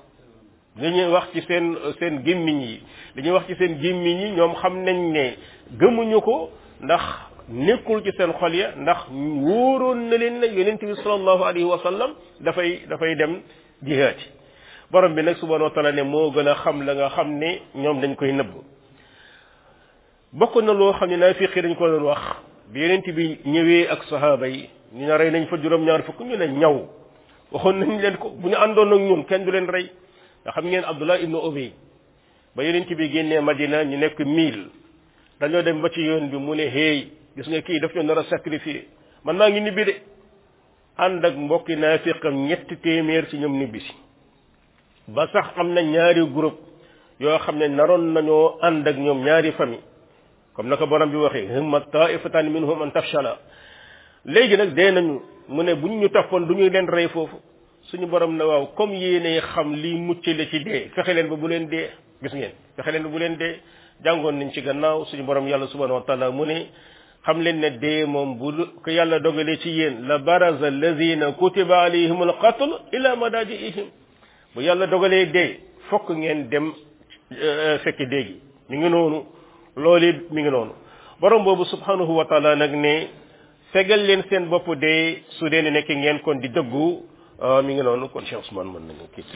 li ñuy wax ci seen seen gémmiñ yi li ñuy wax ci seen gémmiñ yi ñoom xam nañ ne gëmuñu ko ndax nekkul ci seen xol ya ndax wóoroon na leen ne yonent bi sallallahu alayhi wa sallam dafay dafay dem jihaati borom bi nag subhanahu wa taala ne moo gën a xam la nga xam ne ñoom dañ koy nëbb bokk na loo xam ne naafiq dañ ko doon wax bi yonent bi ñëwee ak sahaaba yi ñu ne rey nañ fa juróom-ñaar fukk ñu ne ñaw waxoon nañ leen ko bu ñu àndoon ak ñun kenn du leen rey nga xam ngeen Abdullah ibnu Ubay ba yonent bi génnee Madina ñu nekk mille dañoo dem ba ci yoon bi mu ne hey gis nga kii daf ñoo nar a sacrifier man maa ngi nibbi de ànd ak mbokki naafiqam ñetti téeméer ci ñoom nibbi si ba sax am na ñaari groupe yoo xam ne naroon nañoo ànd ak ñoom ñaari famille comme naka borom bi waxee humma taifatan minhum an tafshala léegi nag dee nañu mu ne buñ ñu toppoon du ñuy leen rey foofu suñu borom na waaw comme yéene xam lii mucc la ci dee fexe leen ba bu leen dee gis ngeen fexe leen ba bu leen dee jàngoon nañ ci gannaaw suñu borom yàlla subhanahu wa taala mu ne xam leen ne dee moom bu ko yàlla dogalee ci yéen la baraza alladina kutiba alayhim alqatl ila madajiihim bu yàlla dogalee dee fokk ngeen dem fekk dee gi mi ngi noonu loolu it mi ngi noonu borom boobu subhanahu wa taala nag ne fegal leen seen bopp dee su dee ne nekk ngeen kon di dëggu mi ngi noonu kon Cheikh Ousmane mën nañu kii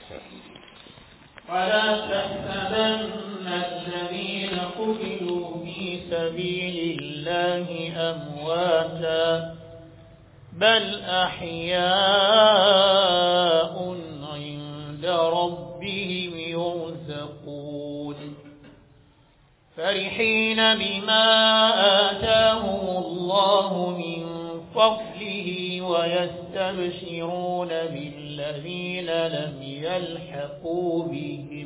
ولا تحسبن الذين قتلوا في سبيل الله أمواتا بل أحياء عند ربهم يرزقون فرحين بما آتاهم الله من فضله ويستبشرون بالذين لم يلحقوا بهم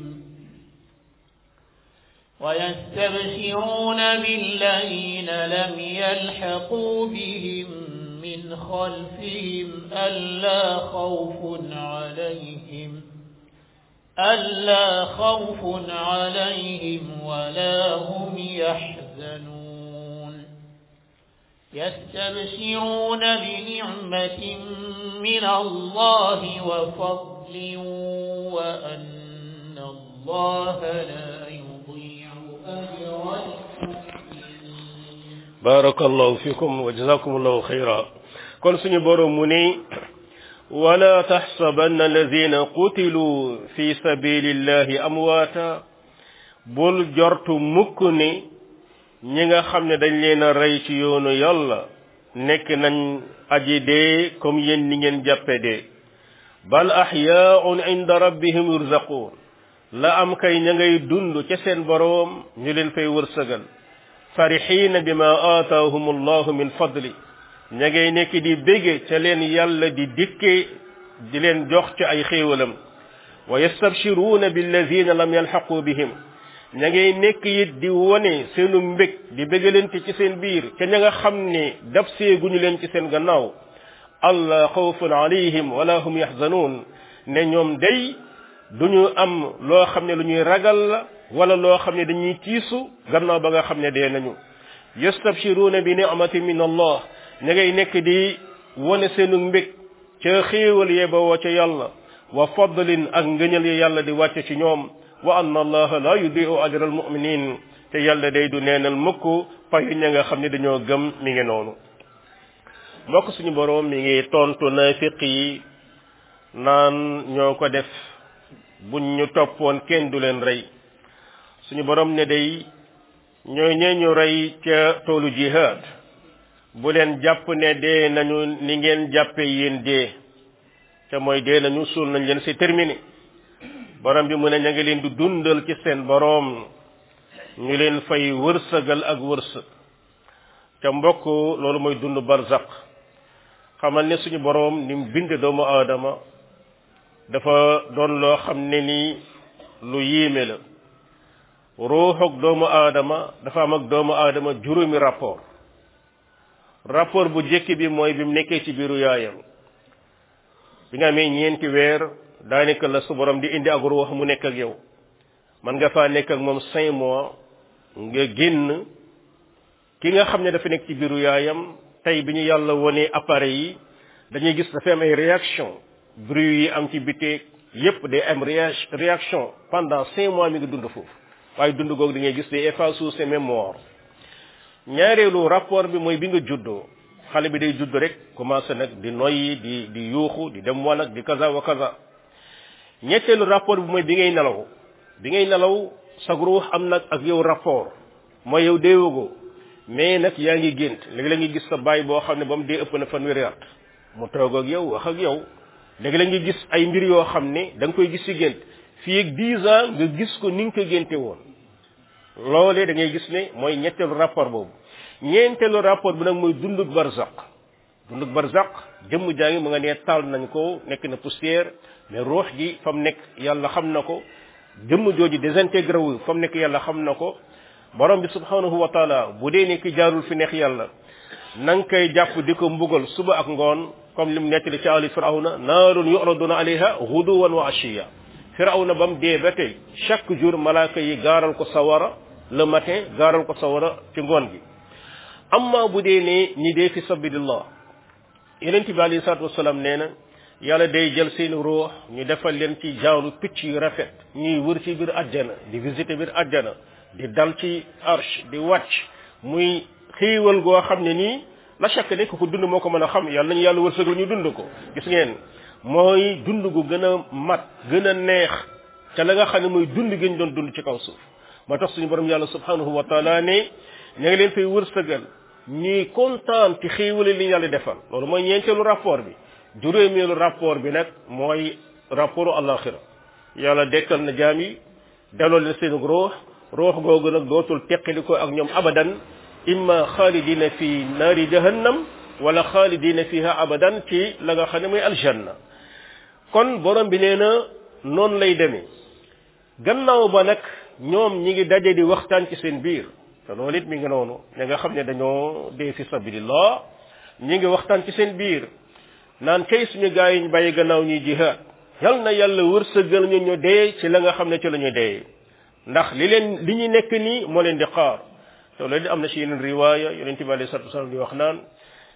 ويستبشرون بالذين لم يلحقوا بهم من خلفهم ألا خوف عليهم ألا خوف عليهم ولا هم يحزنون يستبشرون بنعمة من الله وفضل وأن الله لا يضيع أجر المحسنين. بارك الله فيكم وجزاكم الله خيرا. كون سوني بوروم موني ولا تحسبن الذين قتلوا في سبيل الله أمواتا بول جورت مukk ni ñi nga xam ne dañ leen a rey ci yoonu yàlla nekk nañ aji dee comme yéen ni ngeen jàppe dee bal ahyaun inda rabbihim yurzaqun la am kay ña ngay dund ca seen boroom ñu leen fay wërsëgal farihina bima aataahum allahu min fadli ña ngay nekk di bége ca leen yàlla di dikke di leen jox ci ay xéewalam wa yastabshiruuna billazina lam yalxaqu bihim ña ngay nekk it di wone seenu mbég di bégalante ci seen biir ca ña nga xam ne dab seeguñu leen ci seen gannaaw allah xawfun alayhim wala hum yaxzanuun ne ñoom day duñu am loo xam ne lu ñuy ragal la wala loo xam ne dañuy tiisu gannaaw ba nga xam ne dee nañu yastabshiruuna bi ni'matin min allah ña ngay nekk di wone seenu mbég ca xéewal yee ba woo ca yàlla wa fadlin ak ngëñal yi yàlla di wàcce ci ñoom wa anna allaha la yudi'u ajra almu'minin te yàlla day du neenal mukk payu ña nga xam ne dañoo gëm mi ngi noonu mbokk suñu boroom mi ngi tontu naafiq yi naan ñoo ko def buñ ñu toppoon kenn du leen rey suñu boroom ne day ñooy ñee ñu rey ca toolu jihad bu leen jàpp ne dee nañu ni ngeen jàppe yéen dee te mooy dee nañu suul nañ leen c'est terminé borom bi mu ne ña ngi leen di dundal ci seen boroom ñu leen fay wërsëgal ak wërsëg te mbokk loolu mooy dund barzaq xamal ne suñu boroom ni mu bind doomu aadama dafa doon loo xam ne ni lu yéeme la ruux ak doomu aadama dafa am ak doomu aadama juróomi rapport rapport bu jëkk bi mooy bi mu nekkee ci biiru yaayam bi nga amee ñeenti weer daanaka la su borom di indi ak ruux mu nekk ak yow man nga faa nekk ak moom cinq mois nga génn ki nga xam ne dafa nekk ci biiru yaayam tey bi ñu yàlla wone appareil yi dañuy gis dafa am ay réaction bruit yi am ci biteeg yépp day am réaction pendant cinq mois mi ngi dund foofu waaye dund googu da ngay gis day efface sous ses mémoires ñaareelu rapport bi mooy bi nga juddoo xale bi day judd rek commencé nag di noyyi di di yuuxu di dem wanag di kaza wa kaza ñetteelu rapport bi mooy bi ngay nelaw bi ngay nelaw sag ruux am nag ak yow rapport mooy yow deewagoo mais nag yaa ngi gént léegi la ngi gis sa baay boo xam ne ba mu dee ëpp na fanweeri at mu toog ak yow wax ak yow léegi la ngi gis ay mbir yoo xam ne da nga koy gis ci gént fii ak dix ans nga gis ko ni nga ko génte woon loolee da ngay gis ne mooy ñetteelu rapport boobu ñeenteelu rapport bi nag mooy dundug barzaq dundug barzaq jëmm jaa ngi mu nga nee taal nañ ko nekk na poussière mais ruux gi fa mu nekk yàlla xam na ko jëmm jooju désintégré wu fa mu nekk yàlla xam na ko borom bi subhanahu wa taala bu dee ni ki jaarul fi neex yàlla na nga koy jàpp di ko mbugal suba ak ngoon comme lim nettali ci ali firawna naarun yuraduna alayha ghuduwan wa ashiya firawna ba mu dee ba tey chaque jour malaaka yi gaaral ko sawara le matin gaaral ko sawara ci ngoon gi amma bu dee ne ñi dee fi sabilillah yonent bi alayhi salaatu wasalaam nee na yàlla day jël seen ruux ñu defal leen ci jaaru picc yu rafet ñuy wër ci biir àjjana di visiter biir àjjana di dal ci arche di wàcc muy xiiwal goo xam ne nii la chaque ne ko dund moo ko mën a xam yàlla nañu yàlla wërsëgal ñu dund ko gis ngeen mooy dund gu gën a mat gën a neex ca la nga xam ne mooy dund gi ñu doon dund ci kaw suuf moo tax suñu borom yàlla subhanahu wa taala ne ña ngi leen fay wërsëgal ñuy kontaan ci xiiwale li yàlla defal loolu mooy ñeenteelu rapport bi juróomeelu rapport bi nag mooy rapportu alaxira yàlla dekkal na jaam yi delloo leen seen ruux ruux googu nag dootul teqali ko ak ñoom abadan imma xaalidina fi naari jahannam wala xaalidina fiha abadan ci la nga xam ne mooy aljanna kon borom bi nee na noonu lay demee gannaaw ba nag ñoom ñi ngi daje di waxtaan ci seen biir te loolu it mi ngi noonu ña nga xam ne dañoo dee fi sabilillah ñi ngi waxtaan ci seen biir naan kay suñu gaa yi ñu bàyyi gannaaw ñuy jihaad yal na yàlla wërsëgal ñu ñu dee ci la nga xam ne ci la ñu dee ndax li leen li ñu nekk nii moo leen di xaar te loolu am na ci yeneen riwaaya yonent bi alayhi salaatu wasalaam di wax naan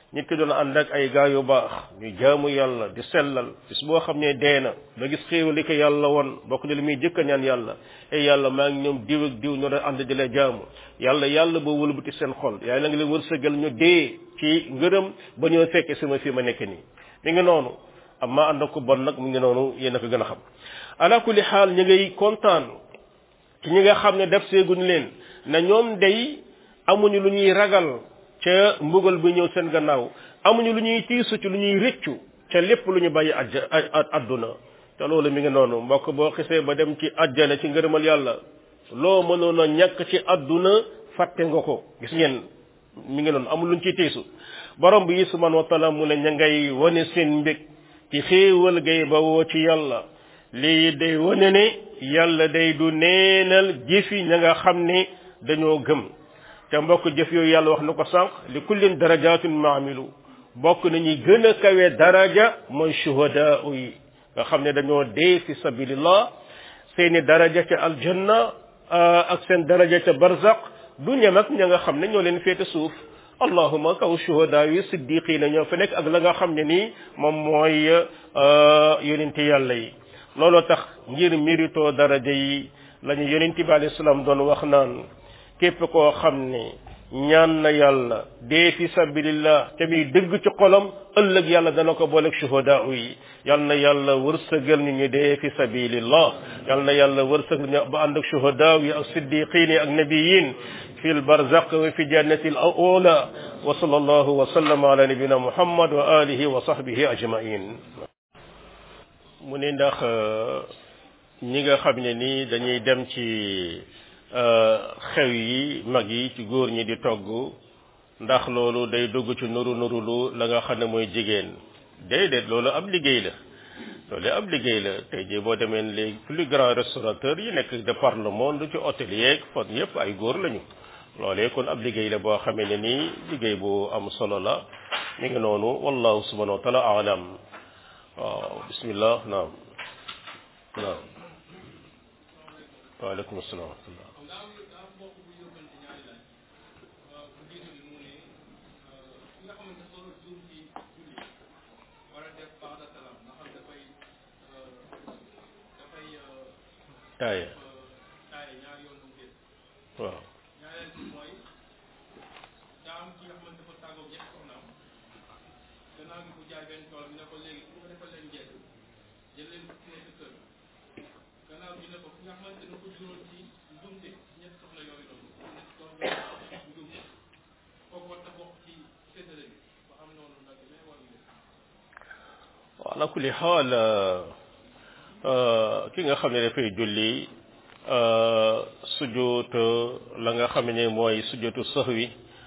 nit ki doon ànd ak ay gaa yu baax ñu jaamu yàlla di sellal bis boo xam ne dee na nga gis xéewal li ko yàlla woon bokk na li muy jëkk a ñaan yàlla ay yàlla maa ngi ñoom diw ak diw ñoo doon ànd di la jaamu yàlla yàlla ba wëlbati seen xol yàlla na nga leen wërsëgal ñu dee ci ngërëm ba ñoo fekke sama fi ma nekk nii mi ngi noonu amma ànd ko bon nag mu ngi noonu yéen a ko gën a xam ala kulli xaal ñu ngay kontaan ci ñi nga xam ne def seeguñ leen na ñoom day amuñu lu ñuy ragal ca mbugal bi ñëw seen gannaaw amuñu lu ñuy tiisu ci lu ñuy rëccu ca lépp lu ñu bàyyi ajja adduna te loolu mi ngi noonu mbokk boo xisee ba dem ci ajjana ci ngërëmal yàlla loo mënoon a ñàkk ci adduna fàtte nga ko gis ngeen mi ngi noonu amul luñ ciy tiisu borom bi subhanahu wa taala mu ne ña ngay wane seen mbég ci xéewal gay ba woo ci yàlla lii day wane ne yàlla day du neenal jëfi ña nga xam ne dañoo gëm te mbokk jëf yooyu yàlla wax na ko sànq li kullin darajatun maamilu bokk nañu gën a kawe daraja mooy shuhadaa yi nga xam ne dañoo dee fi sabilillah seeni daraja ca aljanna ak seen daraja ca barzaq du ñem ak ña nga xam ne ñoo leen féete suuf allahuma kaw shuhadaa yi siddiqiina ñoo fa nekk ak la nga xam ne nii moom mooy yonente yàlla yi looloo tax ngir mérito daraja yi la ñu yonente bi alayhi salaam doon wax naan képp koo xam ne ñaan na yàlla dee fi sabilillah te muy dëgg ci xolam ëllëg yàlla dana ko booleeg shuhadaa yi yal na yàlla wërsëgal ñu ñu dee fi sabilillah yal na yàlla wërsëgal ñu ba ànd ak shuhadaa yi ak siddiqin yi ak nabiyin fi lbarzaq wa fi jannati al ula wa sallallahu wa sallama ala nabina muhammad wa alihi wa sahbihi ajmain mu ne ndax ñi nga xam ne ni dañuy dem ci xew yi mag yi ci góor ñi di togg ndax loolu day dugg ci nuru nurulu la nga xam ne mooy jigéen déedéet loolu ab liggéey la loolu ab liggéey la tey jii boo demee les plus grands restaurateurs yi nekk de par le monde ci hôtel yeeg fon yëpp ay góor lañu loolee kon ab liggéey la boo xamee ne nii liggéey bu am solo la mi ngi noonu wallahu subhanahu wa taala alam waaw bismillah naam naam waaleykum assalam wa rahmatullah taaya waaw ala kulli xaal ki nga xam ne dafay julli sujjóot la nga xam ne mooy sujjóotu sahwi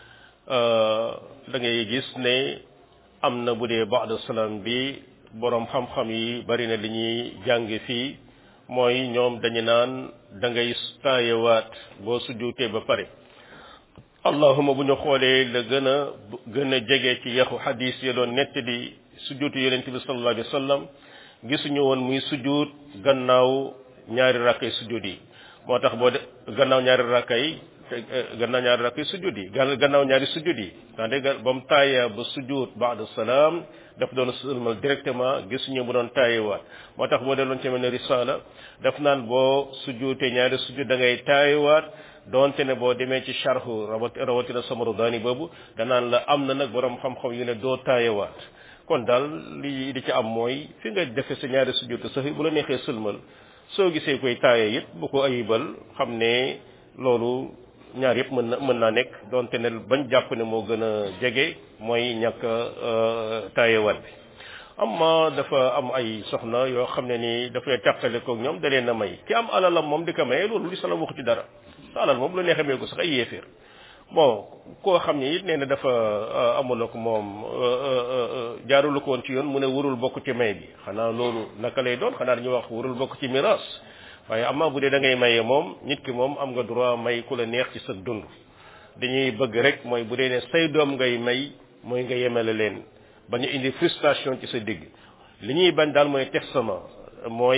da ngay gis ne am na bu dee ba'da salaam bi boroom xam-xam yi bari na li ñuy jàng fii mooy ñoom dañu naan da ngay taayewaat boo sujjóotee ba pare allahuma bu ñu xoolee la gën a gën a jege ci yaxu hadis ya doon nett di sujjóotu yonent bi sallallahu alayhi wa sallam gisuñu woon muy sujjóot gannaaw ñaari rakkay sujjóot yi moo tax boo de gannaaw ñaari rakkay gannaaw ñaari rakkay sujjóot yi gannaaw ñaari sujjóot yi c'est-à-dire ba mu taaya ba sujjóot ba'da salaam daf doon sëlmal directement gisuñu mu doon taayewaat moo tax boo delloon ci mel ne risaala daf naan boo sujjóotee ñaari sujjóot da ngay taayewaat doonte ne boo demee ci sharhu rawati rawatina Samarudaani boobu danaan la am na nag borom xam-xam yu ne doo taayewaat kon daal li di ci am mooy fi nga defe sa ñaari sujjóot sax bu la neexee sëlmal soo gisee koy taaye it bu ko ayibal xam ne loolu ñaar yëpp mën na mën naa nekk donte ne bañ jàpp ne moo gën a jege mooy ñàkk taayewaat bi amma dafa am ay soxna yoo xam ne ni dafay tàqale koog ñoom da leen a may ki am alalam moom di ko maye loolu li sala waxu ci dara sa alal moom lu neexee may ko sax ay yéeféer bon koo xam ne it nee na dafa amul ak moom jaarulu ko woon ci yoon mu ne warul bokk ci may bi xanaa loolu naka lay doon xanaa dañuy wax warul bokk ci miraas waaye amaa bu dee da ngay maye moom nit ki moom am nga droit may ku la neex ci sa dund dañuy bëgg rek mooy bu dee ne say doom ngay may mooy nga yemale leen ba ñu indi frustration ci sa digg li ñuy bañ daal mooy testament mooy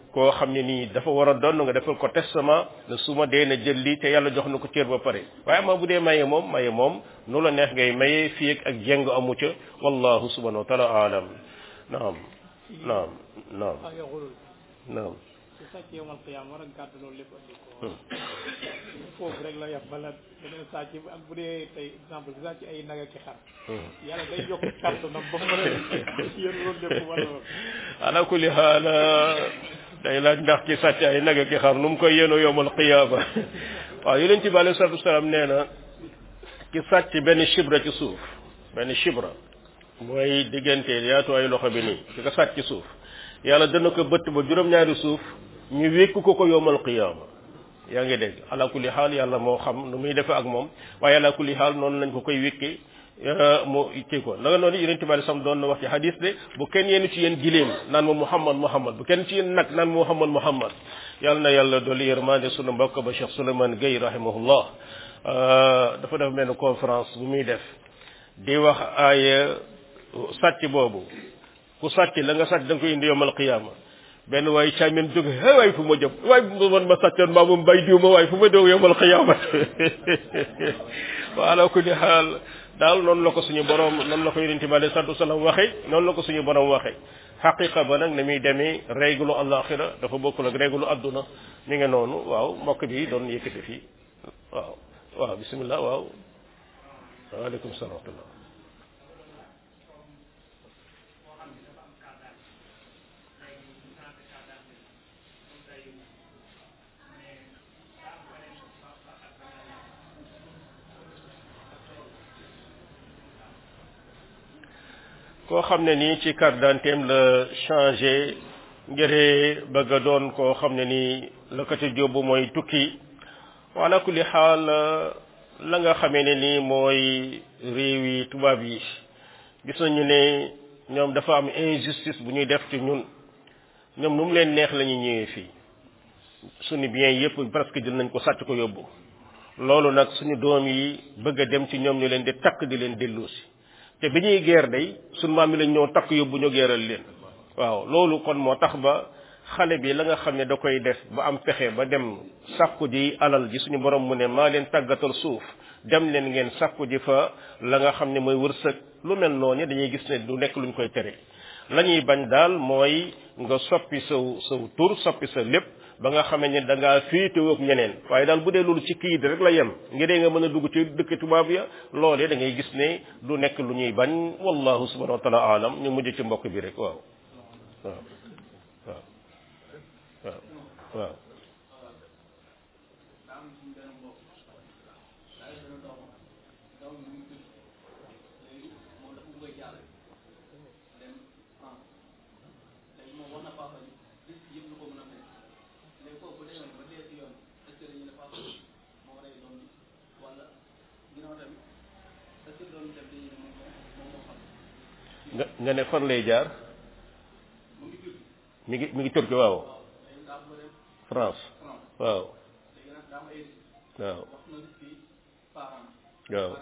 koo xam ne nii dafa war a doon nga defal ko testament ne su ma dee na jël lii te yàlla jox na ko cër ba pare waaye ama bu dee maye moom maye moom nu la neex ngay maye fii ak jeng amu ca wallahu subhanahu wa taala alam naam naam naam naam su sàcc yowmal qiyaam war a gàdd loolu lépp andi ko foofu rek la yab bala beneen sàcc ak bu dee tey exemple bi sàcc ay nag ak xar yàlla day yokk kàttanam ba mu mën a yéen loolu lépp wala ala kulli haal day laaj ndax ci sàcc ay nag ak xar nu mu koy yéenoo yowmal qiyaama waaw yonent bi alayhi salaatu wasalaam nee na ki sàcc benn chibra ci suuf benn chibra mooy diggante yaatu ay loxo bi nii ki ko sàcc ci suuf yàlla dana ko bëtt ba juróom-ñaari suuf ñu wékk ko ko yowmal qiyaama yaa ngi dégg ala kulli xaal yàlla moo xam nu muy defe ak moom waaye ala kulli xaal noonu lañ ko koy wékkee mu kii ko nanga noonu yonent bi sam doon na wax ci hadis de bu kenn yéen ci yéen giléem naan ma muhammad muhammad bu kenn ci yéen nag naan muhammad muhammad yàlla na yàlla dolli yërmande sunu mbokk ba Cheikh Souleymane Gueye rahimahullah dafa def benn conférence bu muy def di wax aaya sàcc boobu ku sàcc la nga sàcc da nga koy indi yowmal qiyaama benn waaye càmmin jóge hey waay fu ma jëm waay man ma sàccoon mbaa moom bay diw ma waaye fu ma déw yowmal qiyaama wa ala kulli xaal daal noonu la ko suñu borom noonu la ko yonente bi alayhi salaatu wasalaam waxe noonu la ko suñu borom waxe xaqiqa ba nag ne muy demee réglu alaxira dafa bokkul ak réglu adduna mi ngi noonu waaw mbokk bi doon yëkkati fii waaw waaw bismillah waaw waaleykum salaam wa rahmatullah koo xam ne nii ci carte d'identité la changé ngir bëgg a doon koo xam ne nii la ko ci jóbbu mooy tukki wala kulli xaal la nga xamee ne nii mooy réew yi tubaab yi gis nañu ne ñoom dafa am injustice bu ñuy def ci ñun ñoom nu mu leen neex la ñuy ñëwee fii suñu bien yëpp presque jël nañ ko sàcc ko yóbbu loolu nag suñu doom yi bëgg a dem ci ñoom ñu leen di takk di leen delloosi te bi ñuy geer day suñu maam yi lañ ñëw takk yóbbu ñu geeral leen waaw loolu kon moo tax ba xale bi la nga xam ne da koy def ba am pexe ba dem sàkku ji alal ji suñu borom mu ne maa leen tàggatal suuf dem leen ngeen sàkku ji fa la nga xam ne mooy wërsëg lu mel noonu dañuy gis ne du nekk luñ koy tere la ñuy bañ daal mooy nga soppi saw saw tur soppi sa lépp ba nga xamee ne da ngaa féetewoo ak ñeneen waaye daal bu dee loolu ci kayit rek la yem ngir nga mën a dugg ci dëkk tubaab ya loolee da ngay gis ne du nekk lu ñuy bañ wallahu subhanahu wa taala alam ñu mujj ci mbokk bi rek waaw waaw waaw waaw waaw nga nga ne fan lay jaar mi ngi mi ngi Turquie waaw France waaw waaw waaw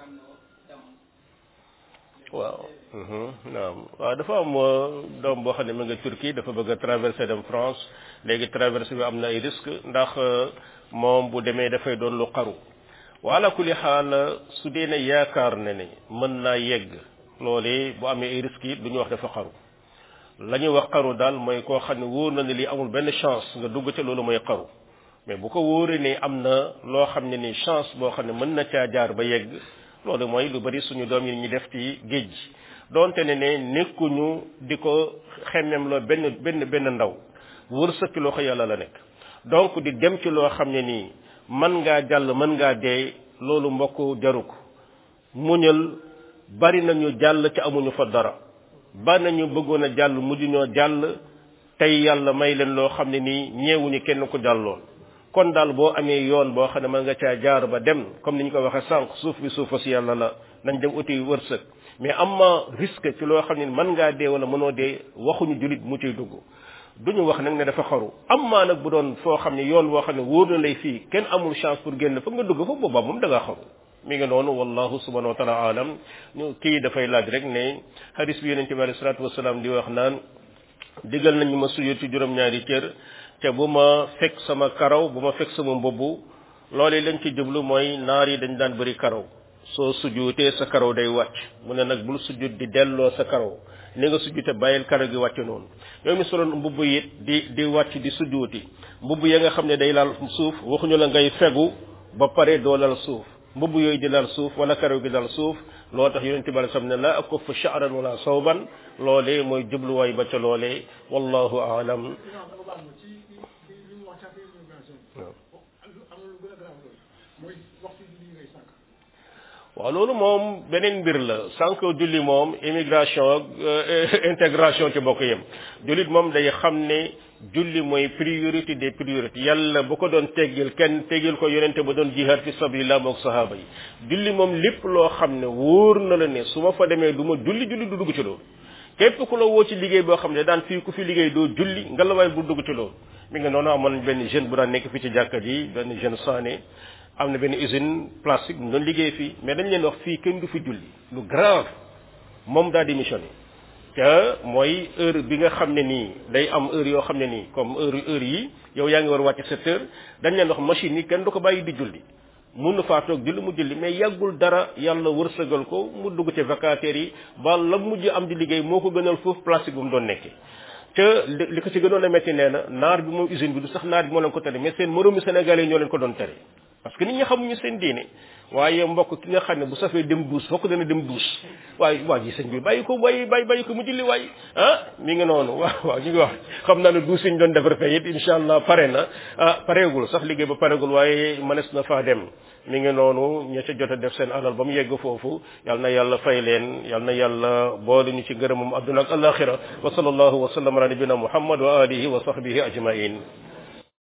waaw naam waaw dafa am doom boo xam ne ma nga Turquie dafa bëgg a traversé dem France léegi traversé bi am na ay risque ndax moom bu demee dafay doon lu xaru wala kulli xaal su dee ne yaakaar na ne mën naa yegg loolee bu amee ay risques yi du ñu wax dafa xaru la ñuy wax xaru daal mooy koo xam ne wóor na ne lii amul benn chance nga dugg ca loolu mooy xaru mais bu ko wóoree ne am na loo xam ne ni chance boo xam ne mën na caa jaar ba yegg loolu mooy lu bari suñu doom yi ñu def ci géej gi donte ne ne nekkuñu di ko xemmem loo benn benn benn ndaw wërsëg ci loxo yàlla la nekk donc di dem ci loo xam ne nii mën ngaa jàll mën ngaa dee loolu mbokk jaru ko muñal bari nañu jàll ci amuñu fa dara ba nañu bëggoon a jàll mujj ñoo jàll tey yàlla may leen loo xam ne nii ñeewuñu kenn ko jàlloon kon daal boo amee yoon boo xam ne mën nga caa jaar ba dem comme ni ñu ko waxee sànq suuf bi suufa si yàlla la nañ dem uti wërsëg mais am ma risque ci loo xam ne mën ngaa dee wala mënoo dee waxuñu jullit mu ciy dugg duñu wax nag ne dafa xaru am maa nag bu doon foo xam ne yoon boo xam ne wóor na lay fii kenn amul chance pour génn fa nga dugg fa boobaa moom da ngaa xaru mi ngi noonu wallahu subhanahu wa taala alam ñu kii dafay laaj rek ne hadis bi yonente bi alayhi salaatu wasalaam di wax naan digal nañu ma sujjóot ci juróom-ñaari cër te bu ma fekk sama karaw bu ma fekk sama mbubb loolu lañ ci jublu mooy naar yi dañ daan bëri karaw soo sujjuutee sa karaw day wàcc mu ne nag bul sujjut di delloo sa karaw ni nga sujjute bàyyil karaw gi wàcc noonu yow mi soloon mbubb it di di wàcc di sujjuuti mbubb ya nga xam ne day laal suuf waxuñu la ngay fegu ba pare doo lal suuf mbubb yooyu di lal suuf wala karaw gi dal suuf loo tax yonente bi sam ne la akuffu sha'ran wala sawban loolee mooy jubluwaay ba ca loolee wallahu aalam waaw loolu moom beneen mbir la sànq julli moom immigration ak intégration ci bokk yem jullit moom day xam ne julli mooy priorité des priorités yàlla bu ko doon teggil kenn teggil ko yonente ba doon jihaad fi sabilillah mook sahaaba yi julli moom lépp loo xam ne wóor na la ne su ma fa demee du ma julli julli du dugg ci loolu képp ku la woo ci liggéey boo xam ne daan fii ku fi liggéey doo julli nga la waay bu dugg ci loolu mi nga noonu amoon benn jeune bu daan nekk fii ci jàkka ji benn jeune sané am na benn usine plastique mu doon liggéey fii mais dañ leen wax fii kenn du fi julli lu grave moom daa démissionné te mooy heure bi nga xam ne nii day am heure yoo xam ne nii comme heure heure yi yow yaa ngi war a wàcc sept heures dañ leen wax machine yi kenn du ko bàyyi di julli mun na faa toog julli mu julli mais yàggul dara yàlla wërsëgal ko mu dugg ci vacataires yi ba la mujj am di liggéey moo ko gënal foofu plastique bu mu doon nekkee te li ko ci gënoon a métti nee na naar bi moom usine bi du sax naar bi moo leen ko tere mais seen moroomi sénégalais ñoo leen ko doon tere parce que nit ñi xamuñu seen diine waaye mbokk ki nga xam ne bu safee dem duus fokk dana dem duus waaye waa ji sëñ bi bàyyi ko bàyyi bàyyi bàyyi ko mu julli waay ah mi ngi noonu waaw waaw ñu ngi wax xam naa ne duus yi ñu doon defar fay it incha allah pare na ah pareegul sax liggéey ba pareegul waaye mënees na faa dem mi ngi noonu ña ca jot a def seen alal ba mu yegg foofu yal na yàlla fay leen yal na yàlla boole ñu ci ngërëmam adduna ak alaxira wa sallallahu wa sallam ala nabina muhammad wa alihi wa sahbihi ajmain